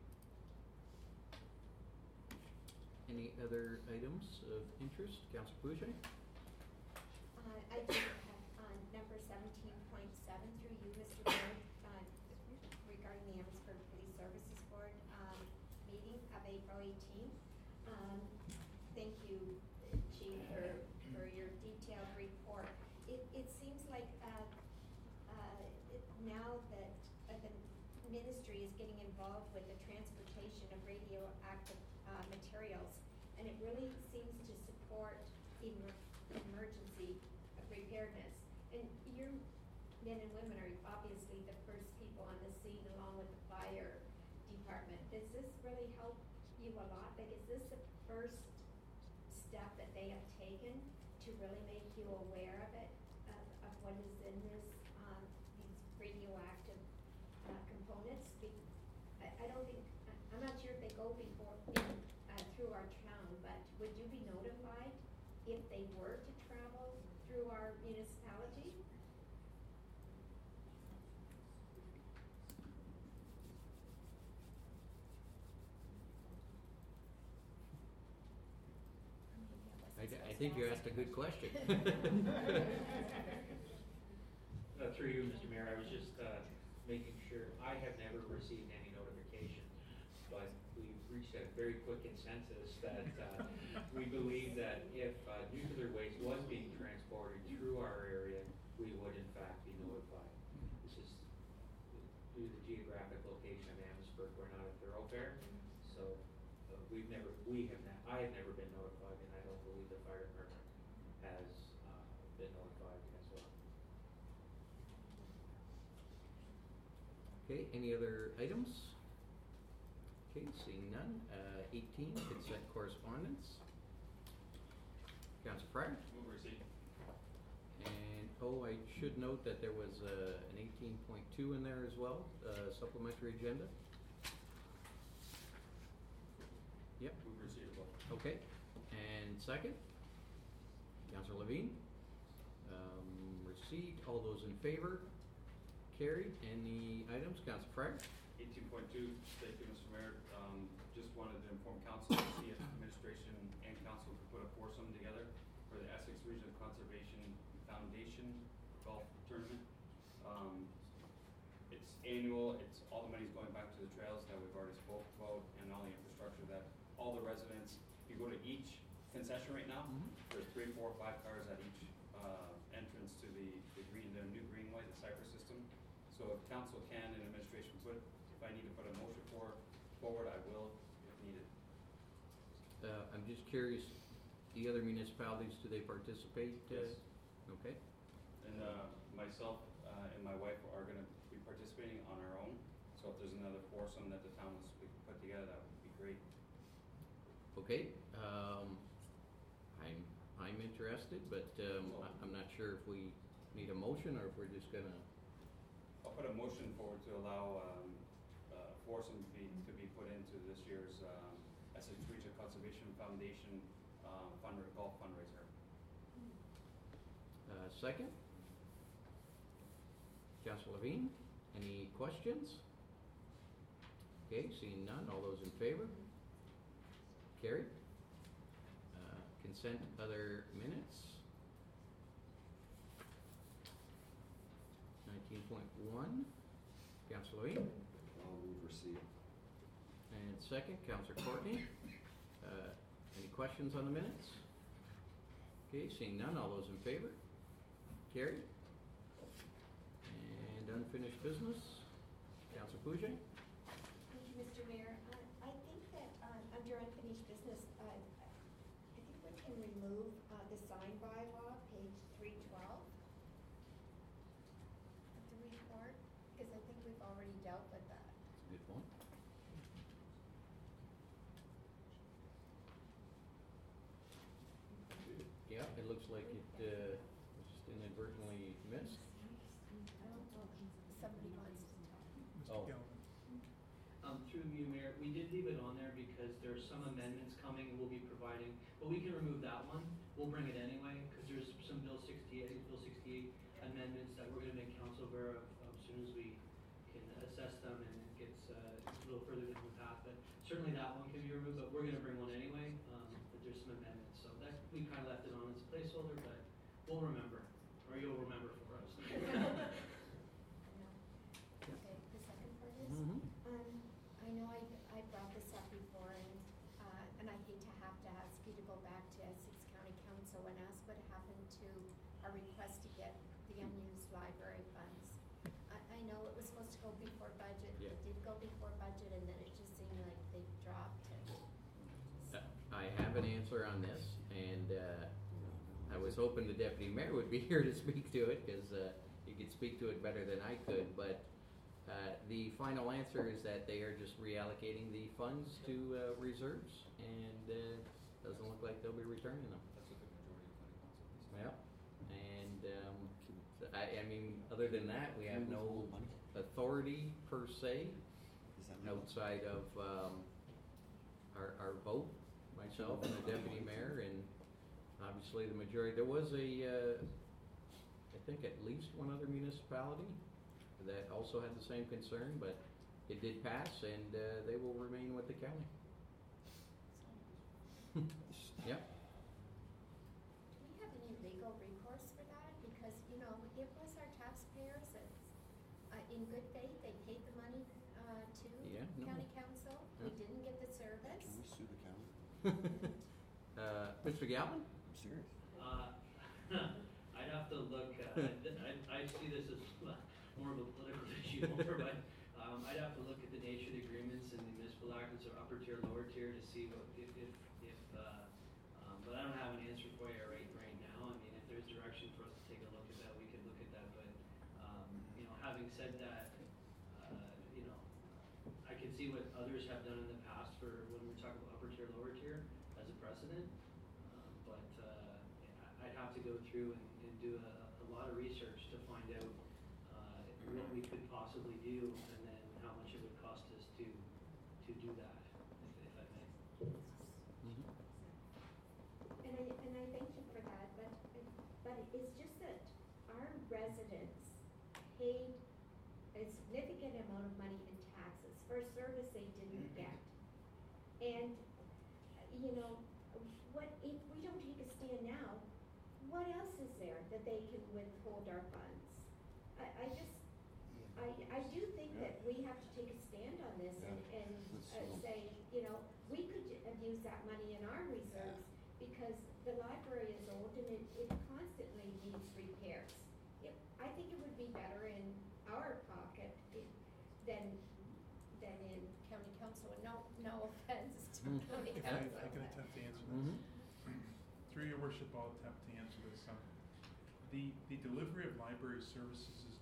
Any other items of interest? Councilor Pooja?
Uh, I do have, on number seventeen point seven through you, Mister Mayor, uh, regarding the Amherstburg Police Services Board, um, meeting of April eighteenth. Um, thank you, Chief, for, for your detailed report. It, it seems like, uh, uh, it, now that uh, the ministry is getting involved with the transportation of radioactive, uh, materials, and it really seems to support emer emergency preparedness. And your men and women are obviously the first people on the scene along with the fire department. Does this really help you a lot? Like, is this the first step that they have taken to really make you aware of it, of, of what is in this, um, these radioactive uh, components? Be I, I don't think, I, I'm not sure if they go before, in, uh, through our town, but would you be notified if they were to travel through our municipality?
I, I think you asked a good question.
Uh, through you, Mister Mayor, I was just uh, making sure, I have never received any notification, but we've reached a very quick consensus that uh, we believe that if uh, nuclear waste was being transported through our area, we would in fact be notified. This is due to the geographic location of Amherstburg, we're not a thoroughfare, so uh, we've never, we have not, I have never been notified, and I don't believe the fire department has uh, been notified as well.
Okay, any other items? Okay, seeing none. Uh, eighteen, consent correspondence. Councilor Fryer?
Move receipt.
And, oh, I should note that there was uh, an eighteen point two in there as well, uh, supplementary agenda. Yep.
Move receivable.
Okay, and second? Councilor Levine? Um, received, all those in favor? Carried. Any items? Councilor Fryer?
eighteen point two, thank you, Mister Mayor. Um, just wanted to inform council to see if administration and council could put a foursome together for the Essex Regional Conservation Foundation golf tournament. Um, it's annual, it's, all the money's going back to the trails that we've already spoke about and all the infrastructure that all the residents, if you go to each concession right now,
Mhm.
there's three, four, five cars at each, uh, entrance to the, the green, the new greenway, the Cypress system. So if council can and administration put, if I need to put a motion for, forward, I will if needed.
Uh, I'm just curious, the other municipalities, do they participate? uh,
Yes.
Okay.
And, uh, myself, uh, uh, and my wife are gonna be participating on our own. So if there's another foursome that the town wants to put together, that would be great.
Okay, um, I'm, I'm interested, but, um, I- I'm not sure if we need a motion or if we're just gonna,
I'll put a motion forward to allow, um, uh, foursome to be, to be put into this year's, um, Essex Region Conservation Foundation, uh, fund, golf fundraiser.
uh, second? Councilor Levine, any questions? Okay, seeing none, all those in favor? Carried. Uh, consent other minutes. Nineteen point one, Councilor Levine.
I'll move receipt.
And second, Councilor Courtney. Uh, any questions on the minutes? Okay, seeing none, all those in favor? Carried. And unfinished business, Councilor Pouget.
Thank you, Mister Mayor. Uh, I think that, uh, under unfinished business, uh, I think we can remove, uh, the sign bylaw, page three twelve of the report, because I think we've already dealt with that.
Good point. Yeah, it looks like it, uh, was just inadvertently missed.
Somebody wants to talk.
Mister
Oh.
Galvin.
Um, through you, Mayor, we did leave it on there because there's some amendments coming and we'll be providing, but we can remove that one. We'll bring it anyway, because there's some Bill sixty-eight, Bill sixty-eight amendments that we're gonna make council aware of, um, as soon as we can assess them and it gets, uh, a little further down the path. But certainly that one can be removed, but we're gonna bring one anyway, um, but there's some amendments. So that, we kinda left it on as a placeholder, but we'll remember, or you'll remember for us.
Okay, the second part is,
Mhm.
um, I know I, I brought this up before and, uh, and I hate to have to ask you to go back to Essex County Council and ask what happened to our request to get the unused library funds. I, I know it was supposed to go before budget,
Yeah.
it did go before budget, and then it just seemed like they dropped it.
Uh, I have an answer on this, and, uh, I was hoping the deputy mayor would be here to speak to it, cause, uh, he could speak to it better than I could, but, uh, the final answer is that they are just reallocating the funds to, uh, reserves, and, uh, doesn't look like they'll be returning them.
That's what the majority of county council is.
Yeah, and, um, so I, I mean, other than that, we have no authority per se,
Is that legal?
outside of, um, our, our vote, myself and the deputy mayor, and obviously the majority, there was a, uh, I think at least one other municipality that also had the same concern, but it did pass, and, uh, they will remain with the county. Yep.
Do we have any legal recourse for that? Because, you know, it was our taxpayers that, uh, in good faith, they paid the money, uh, to
Yeah, no.
county council. We
Yeah.
didn't get the service.
Can we sue the county?
Uh, Mister Galvin?
I'm serious.
Uh, I'd have to look, uh, I, I see this as more of a political issue more, but, um, I'd have to look at the nature of the agreements and the municipal agreements or upper tier, lower tier to see what, if, if, if, uh, um, but I don't have an answer for you right, right now. I mean, if there's direction for us to take a look at that, we can look at that, but, um, you know, having said that, uh, you know, I can see what others have done in the past for when we're talking about upper tier, lower tier as a precedent. Um, but, uh, I- I'd have to go through and, and do a, a lot of research to find out, uh, what we could possibly do and then how much it would cost us to, to do that, if, if I may.
Mhm.
And I, and I thank you for that, but, but it's just that our residents paid a significant amount of money in taxes for a service they didn't get. And, uh, you know, what, if we don't take a stand now, what else is there that they can withhold our funds? I, I just, I, I do think that we have to take a stand on this and, and
That's
uh,
so-
say, you know, we could have used that money in our reserves because the library is old and it, it constantly needs repairs. It, I think it would be better in our pocket i- than, than in county council, and no, no offense to
Mm.
county
I,
council.
I can attempt to answer this.
Mhm.
Through your worship, I'll attempt to answer this. Um, The, the delivery of library services is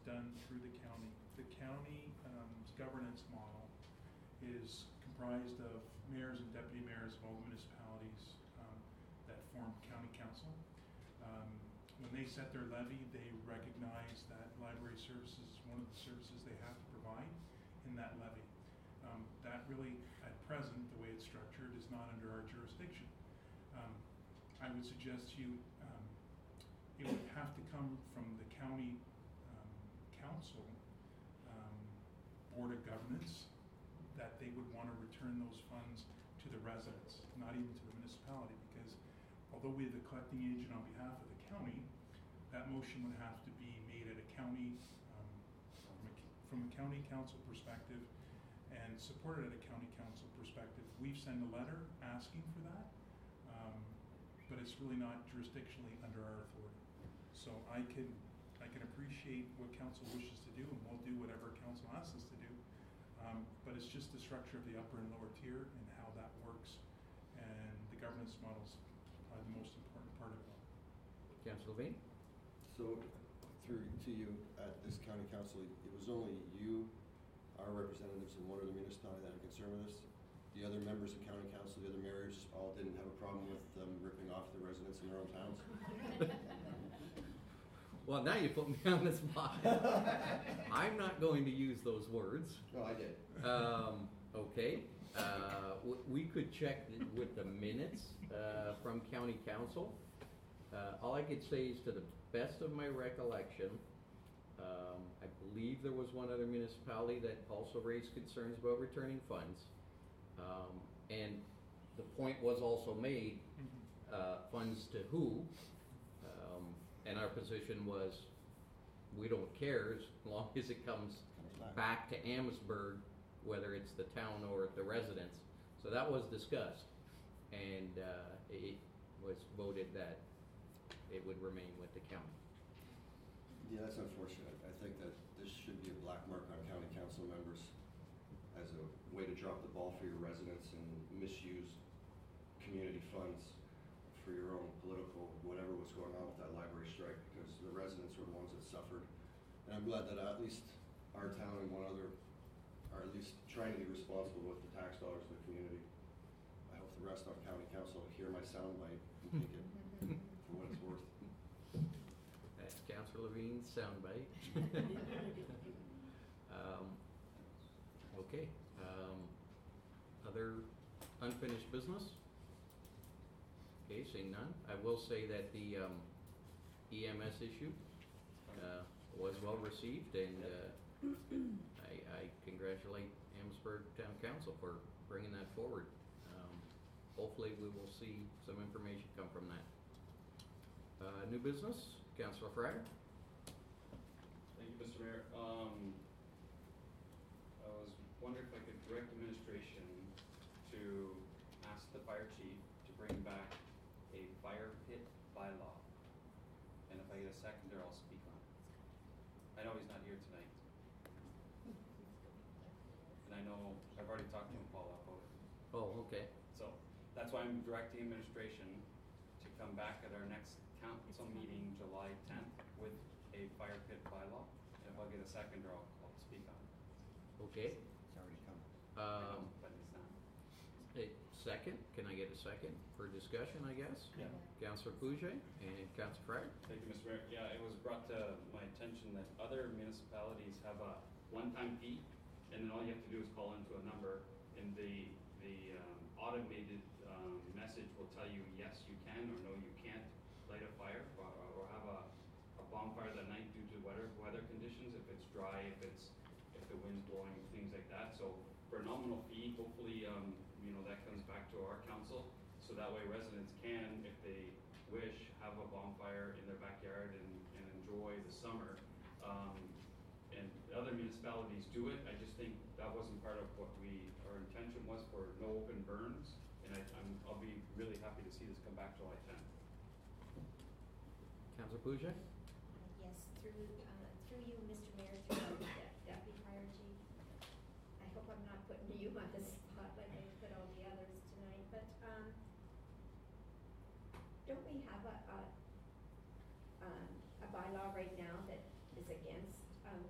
done through the county. The county um, governance model is comprised of mayors and deputy mayors of all the municipalities um, that form county council. Um, when they set their levy, they recognize that library services is one of the services they have to provide in that levy. Um, that really, at present, the way it's structured, is not under our jurisdiction. Um, I would suggest to you, um, it would have to come from the county um, council um, board of governance, that they would want to return those funds to the residents, not even to the municipality, because although we're the collecting agent on behalf of the county, that motion would have to be made at a county, um, from, a, from a county council perspective and supported at a county council perspective. We've sent a letter asking for that, um, but it's really not jurisdictionally under our authority. So I can, I can appreciate what council wishes to do, and we'll do whatever council asks us to do. Um, but it's just the structure of the upper and lower tier and how that works, and the governance model's probably the most important part of it all.
Councillor Levine?
So, through to you, at this county council, it was only you, our representatives, and one other municipality that are concerned with this. The other members of county council, the other mayors, all didn't have a problem with them ripping off the residents in their own towns?
Well, now you put me on the spot. I'm not going to use those words.
No, I did.
Um, okay. Uh, w- we could check th- with the minutes uh, from county council. Uh, all I could say is, to the best of my recollection, um, I believe there was one other municipality that also raised concerns about returning funds. Um, and the point was also made, uh, funds to who? Um, and our position was, we don't care as long as it comes back to Amherstburg, whether it's the town or the residents. So that was discussed, and uh, it was voted that it would remain with the county.
Yeah, that's unfortunate. I think that this should be a black mark on county council members as a way to drop the ball for your residents and misuse community funds for your own political, whatever was going on with that library strike, because the residents were the ones that suffered. And I'm glad that at least our town and one other are at least trying to be responsible with the tax dollars of the community. I hope the rest of county council hear my soundbite and take it for what it's worth.
That's Councillor Levine's soundbite. um, okay. Um, other unfinished business? Okay, seeing none. I will say that the um, E M S issue uh, was well received, and uh, I, I congratulate Amherstburg Town Council for bringing that forward. Um, hopefully we will see some information come from that. Uh, new business, Councillor Fryer.
Thank you, Mister Mayor. Um, I was wondering if I could direct administration to ask the fire chief to bring back a fire pit bylaw. And if I get a second there, I'll speak on it. I know he's not here tonight. And I know, I've already talked to him, Paul, about it.
Oh, okay.
So, that's why I'm directing administration to come back at our next council meeting, July tenth, with a fire pit bylaw. And if I'll get a second, I'll, I'll speak on it.
Okay.
It's already coming.
Um,
But it's not.
a second, can I get a second for discussion, I guess?
Yeah.
Councillor Pouget and Councillor Fryer.
Thank you, Mister Mayor. Yeah, it was brought to my attention that other municipalities have a one-time fee, and then all you have to do is call into a number, and the, the um, automated um, message will tell you, yes, you can, or no, you can't light a fire, or, or have a, a bonfire that night due to weather, weather conditions, if it's dry, if it's, if the wind's blowing, things like that. So for a nominal fee, hopefully, um, you know, that comes back to our council, so that way residents can, if they wish, have a bonfire in their backyard and, and enjoy the summer. Um, and other municipalities do it. I just think that wasn't part of what we, our intention was for no open burns. And I, I'm, I'll be really happy to see this come back July tenth.
Councillor Pouget?
Yes, through, uh, through you, Mister Mayor, through the de- Deputy Fire Chief. I hope I'm not putting you on the spot like I put all the others tonight, but, um, don't we have a, a, um, a bylaw right now that is against, um,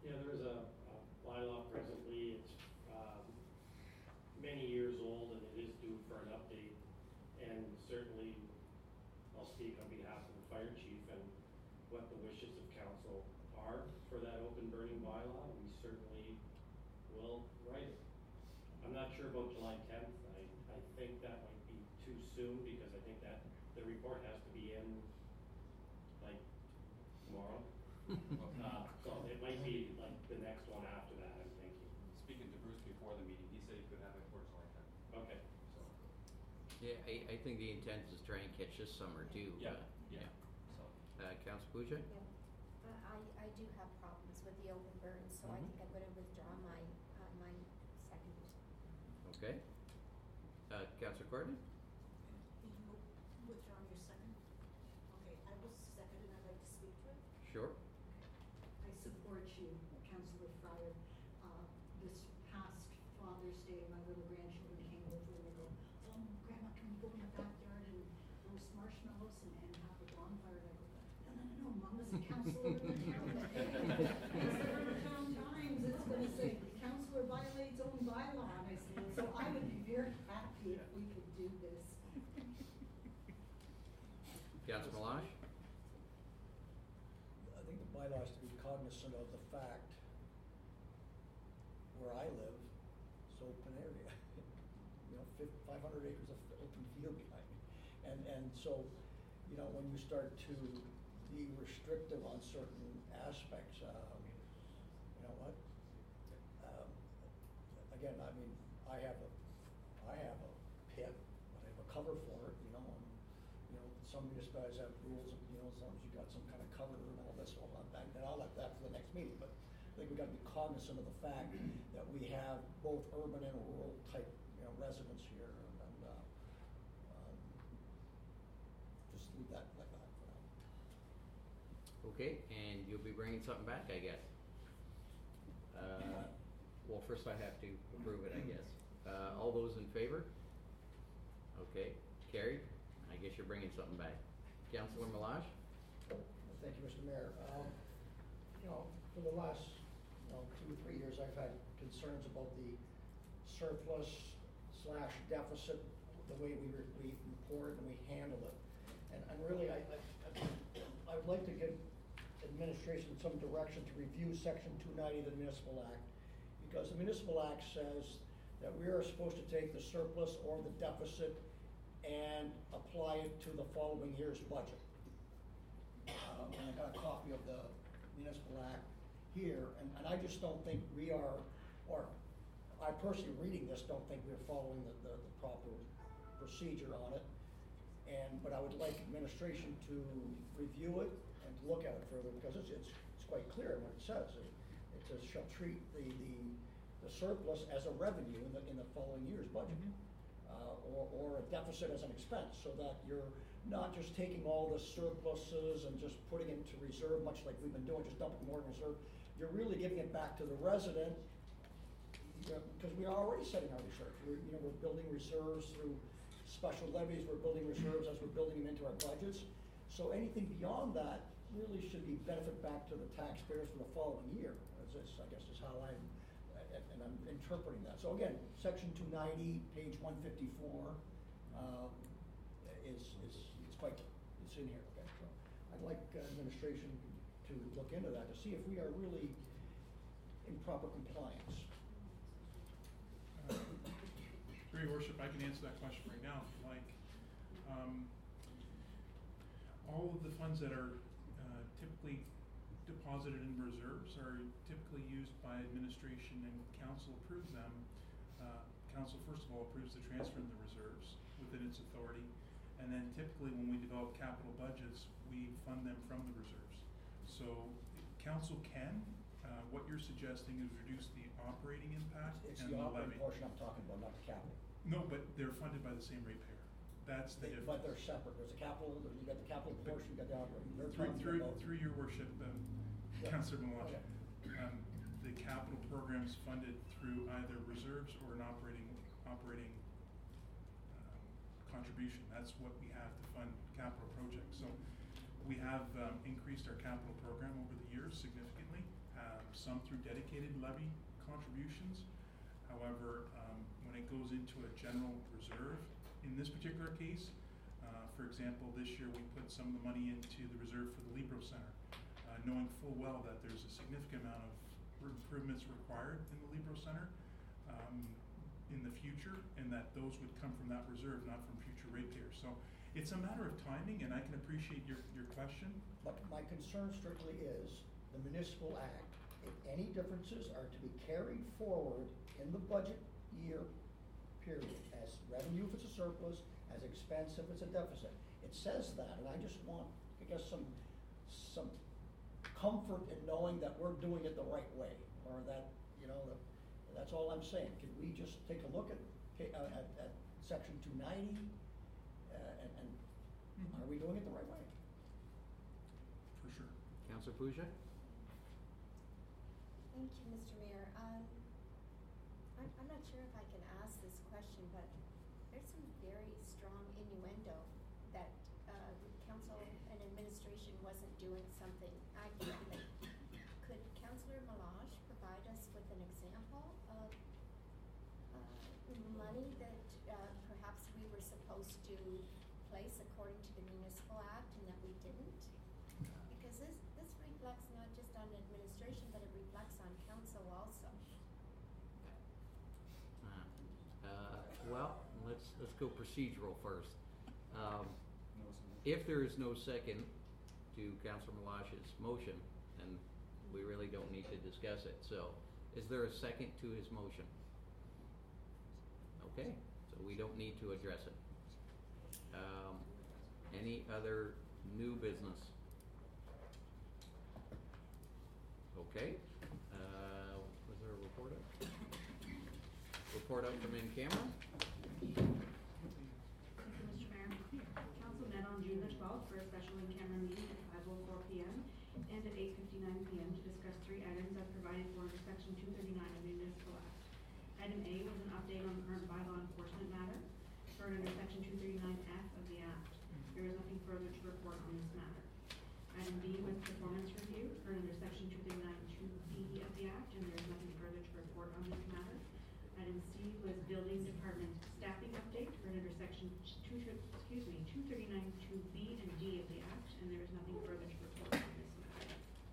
Yeah, there is a, a bylaw presently, it's, um, many years old and it is due for an update. And certainly, I'll speak on behalf of the fire chief and what the wishes of council are for that open burning bylaw, we certainly will write it. I'm not sure about July tenth, I, I think that might be too soon, because I think that the report has to be in, like, tomorrow. Uh, so it might be like the next one after that, I'm thinking.
Speaking to Bruce before the meeting, he said he could have it for July tenth.
Okay.
So,
Yeah, I, I think the intent is to try and catch this summer too.
Yeah,
uh,
yeah. So.
Uh, Councilor Puja?
Yeah. Uh, I, I do have problems with the open burn, so I
Mhm.
think I'm gonna withdraw my, uh, my second.
Okay. Uh, Councilor Courtney?
Did you withdraw your second? Okay, I will second and I'd like to speak to it.
Sure.
I support you, Councillor Fryer. Uh, this past Father's Day, my little grandchildren came over and they go, "Oh, Grandma, can we go in the backyard and roast marshmallows and, and have a bonfire?" And I go, "No, no, no, no, Mom is a councillor in the town. It's the Rivertown Times, it's gonna say, councillor violates own bylaw." And I said, so I would be very happy if we could do this.
Councilor Melange?
I think the bylaw has to be cognizant of the fact where I live, it's open area. You know, five hundred acres of open field behind me. And, and so, you know, when you start to be restrictive on certain aspects, um, you know what? Um, again, I mean, I have a, I have a pit, but I have a cover for it, you know, and, you know, some municipalities have rules, of, you know, as long as you got some kind of cover and all this, all that, and I'll let that for the next meeting, but I think we gotta be cognizant of the fact that we have both urban and rural type, you know, residents here, and, and, uh, um, just leave that like that for now.
Okay, and you'll be bringing something back, I guess. Uh, well, first I have to approve it, I guess. Uh, all those in favor? Okay, carried. I guess you're bringing something back. Councilor Melange?
Thank you, Mister Mayor. Um, you know, for the last, you know, two or three years, I've had concerns about the surplus slash deficit, the way we, re- we report and we handle it. And, and really, I, I, I would like to give administration some direction to review section two ninety of the Municipal Act. Because the Municipal Act says that we are supposed to take the surplus or the deficit and apply it to the following year's budget. Um, and I got a copy of the Municipal Act here, and, and I just don't think we are, or I personally reading this, don't think we're following the, the, the proper procedure on it. And, but I would like administration to review it and to look at it further, because it's, it's, it's quite clear what it says. It, it says shall treat the, the, the surplus as a revenue in the, in the following year's budget. Uh, or, or a deficit as an expense, so that you're not just taking all the surpluses and just putting it into reserve, much like we've been doing, just dumping more in reserve. You're really giving it back to the resident, you know, because we are already setting our reserves. We're, you know, we're building reserves through special levies, we're building reserves as we're building them into our budgets. So anything beyond that really should be benefit back to the taxpayers for the following year, as this, I guess, is how I'm, and, and I'm interpreting that. So again, section two ninety, page one fifty-four, um, is, is, is quite, it's in here, okay? So I'd like uh, administration to look into that, to see if we are really in proper compliance.
Uh, Through your worship, I can answer that question right now if you like. Um, all of the funds that are uh, typically deposited in reserves are typically used by administration, and council approves them. Uh, council first of all approves the transfer in the reserves within its authority, and then typically when we develop capital budgets, we fund them from the reserves. So council can, uh, what you're suggesting is reduce the operating impact
It's
and
the
the
operating
levy.
portion I'm talking about, not the capital.
No, but they're funded by the same ratepayer. That's the
They-
difference.
But they're separate, there's a capital, you got the capital portion, you got the operating, they're
Through,
talking
through,
about.
through your worship, um,
Yeah.
Councilor Melange,
Okay.
um, the capital program's funded through either reserves or an operating, operating, um, contribution. That's what we have to fund capital projects. So we have, um, increased our capital program over the years significantly. Um, some through dedicated levy contributions. However, um, when it goes into a general reserve, in this particular case, uh, for example, this year we put some of the money into the reserve for the Libro Center, uh, knowing full well that there's a significant amount of improvements required in the Libro Center um, in the future, and that those would come from that reserve, not from future ratepayers. So it's a matter of timing, and I can appreciate your, your question.
But my concern strictly is the municipal act. If any differences are to be carried forward in the budget year period, as revenue if it's a surplus, as expense if it's a deficit. It says that, and I just want, I guess, some, some comfort in knowing that we're doing it the right way, or that, you know, that, that's all I'm saying. Can we just take a look at, uh, at, at section two ninety, uh, and, and
Mm-hmm.
are we doing it the right way?
For sure.
Councillor Puja?
Thank you, Mister Mayor. Um, I'm, I'm not sure if I can ask this question, but there's some very strong innuendo that, uh, the council and administration wasn't doing something accurately. Could Councillor Melange provide us with an example of, uh, money that, uh, perhaps we were supposed to place according to the municipal act and that we didn't? Because this, this reflects not just on administration, but it reflects on council also.
Uh, well, let's, let's go procedural first. Um, if there is no second to Councillor Melange's motion, then we really don't need to discuss it. So, is there a second to his motion? Okay, so we don't need to address it. Um, any other new business? Okay, uh, was there a report up? Report up from in camera?
Thank you, Mister Mayor. Council met on June the twelfth for a special in-camera meeting at five oh four P M and at eight fifty-nine P M to discuss three items as provided for under section two thirty-nine of the Municipal Act. Item A was an update on the current bylaw enforcement matter, covered under section two thirty-nine F of the Act. There is nothing further to report on this matter. Item B was performance review, covered under section two thirty-nine two B of the Act, and there is nothing further to report on this matter. Item C was building department staffing update, covered under section two, excuse me, two thirty-nine two B and D of the Act, and there is nothing further to report on this matter.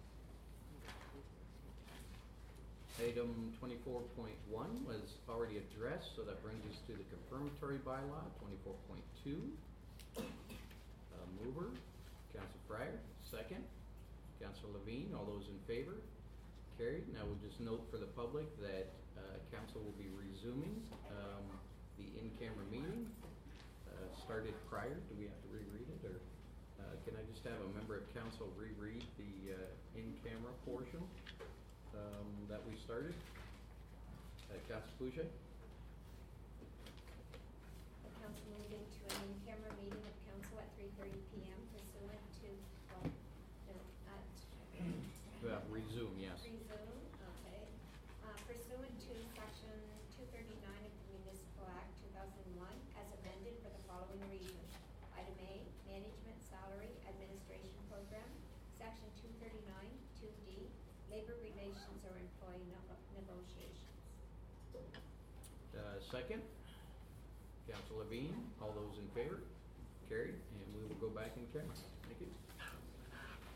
Item twenty-four point one was already addressed, so that brings us to the confirmatory bylaw, twenty-four point two. Uh, mover, Councillor Fryer, second. Councillor Levine, all those in favor? Carried. Now we'll just note for the public that uh, council will be resuming um, the in-camera meeting. Uh, started prior. Do we have to reread it, or uh, can I just have a member of council reread the uh, in-camera portion um, that we started? Uh, Councillor Puja?
The council moved into an in-camera meeting of council at three thirty P M pursuant to, well, no, at.
Uh, resume, yes.
Resume, okay. Uh, pursuant to section two thirty-nine of the Municipal Act two thousand one, as amended for the following reasons. Item A, Management Salary Administration Program, section two thirty-nine two D, Labor Relations or Employee nego- Negotiations.
Uh, second, Councillor Levine, all those in favor? Carried, and we will go back in camera. Thank you.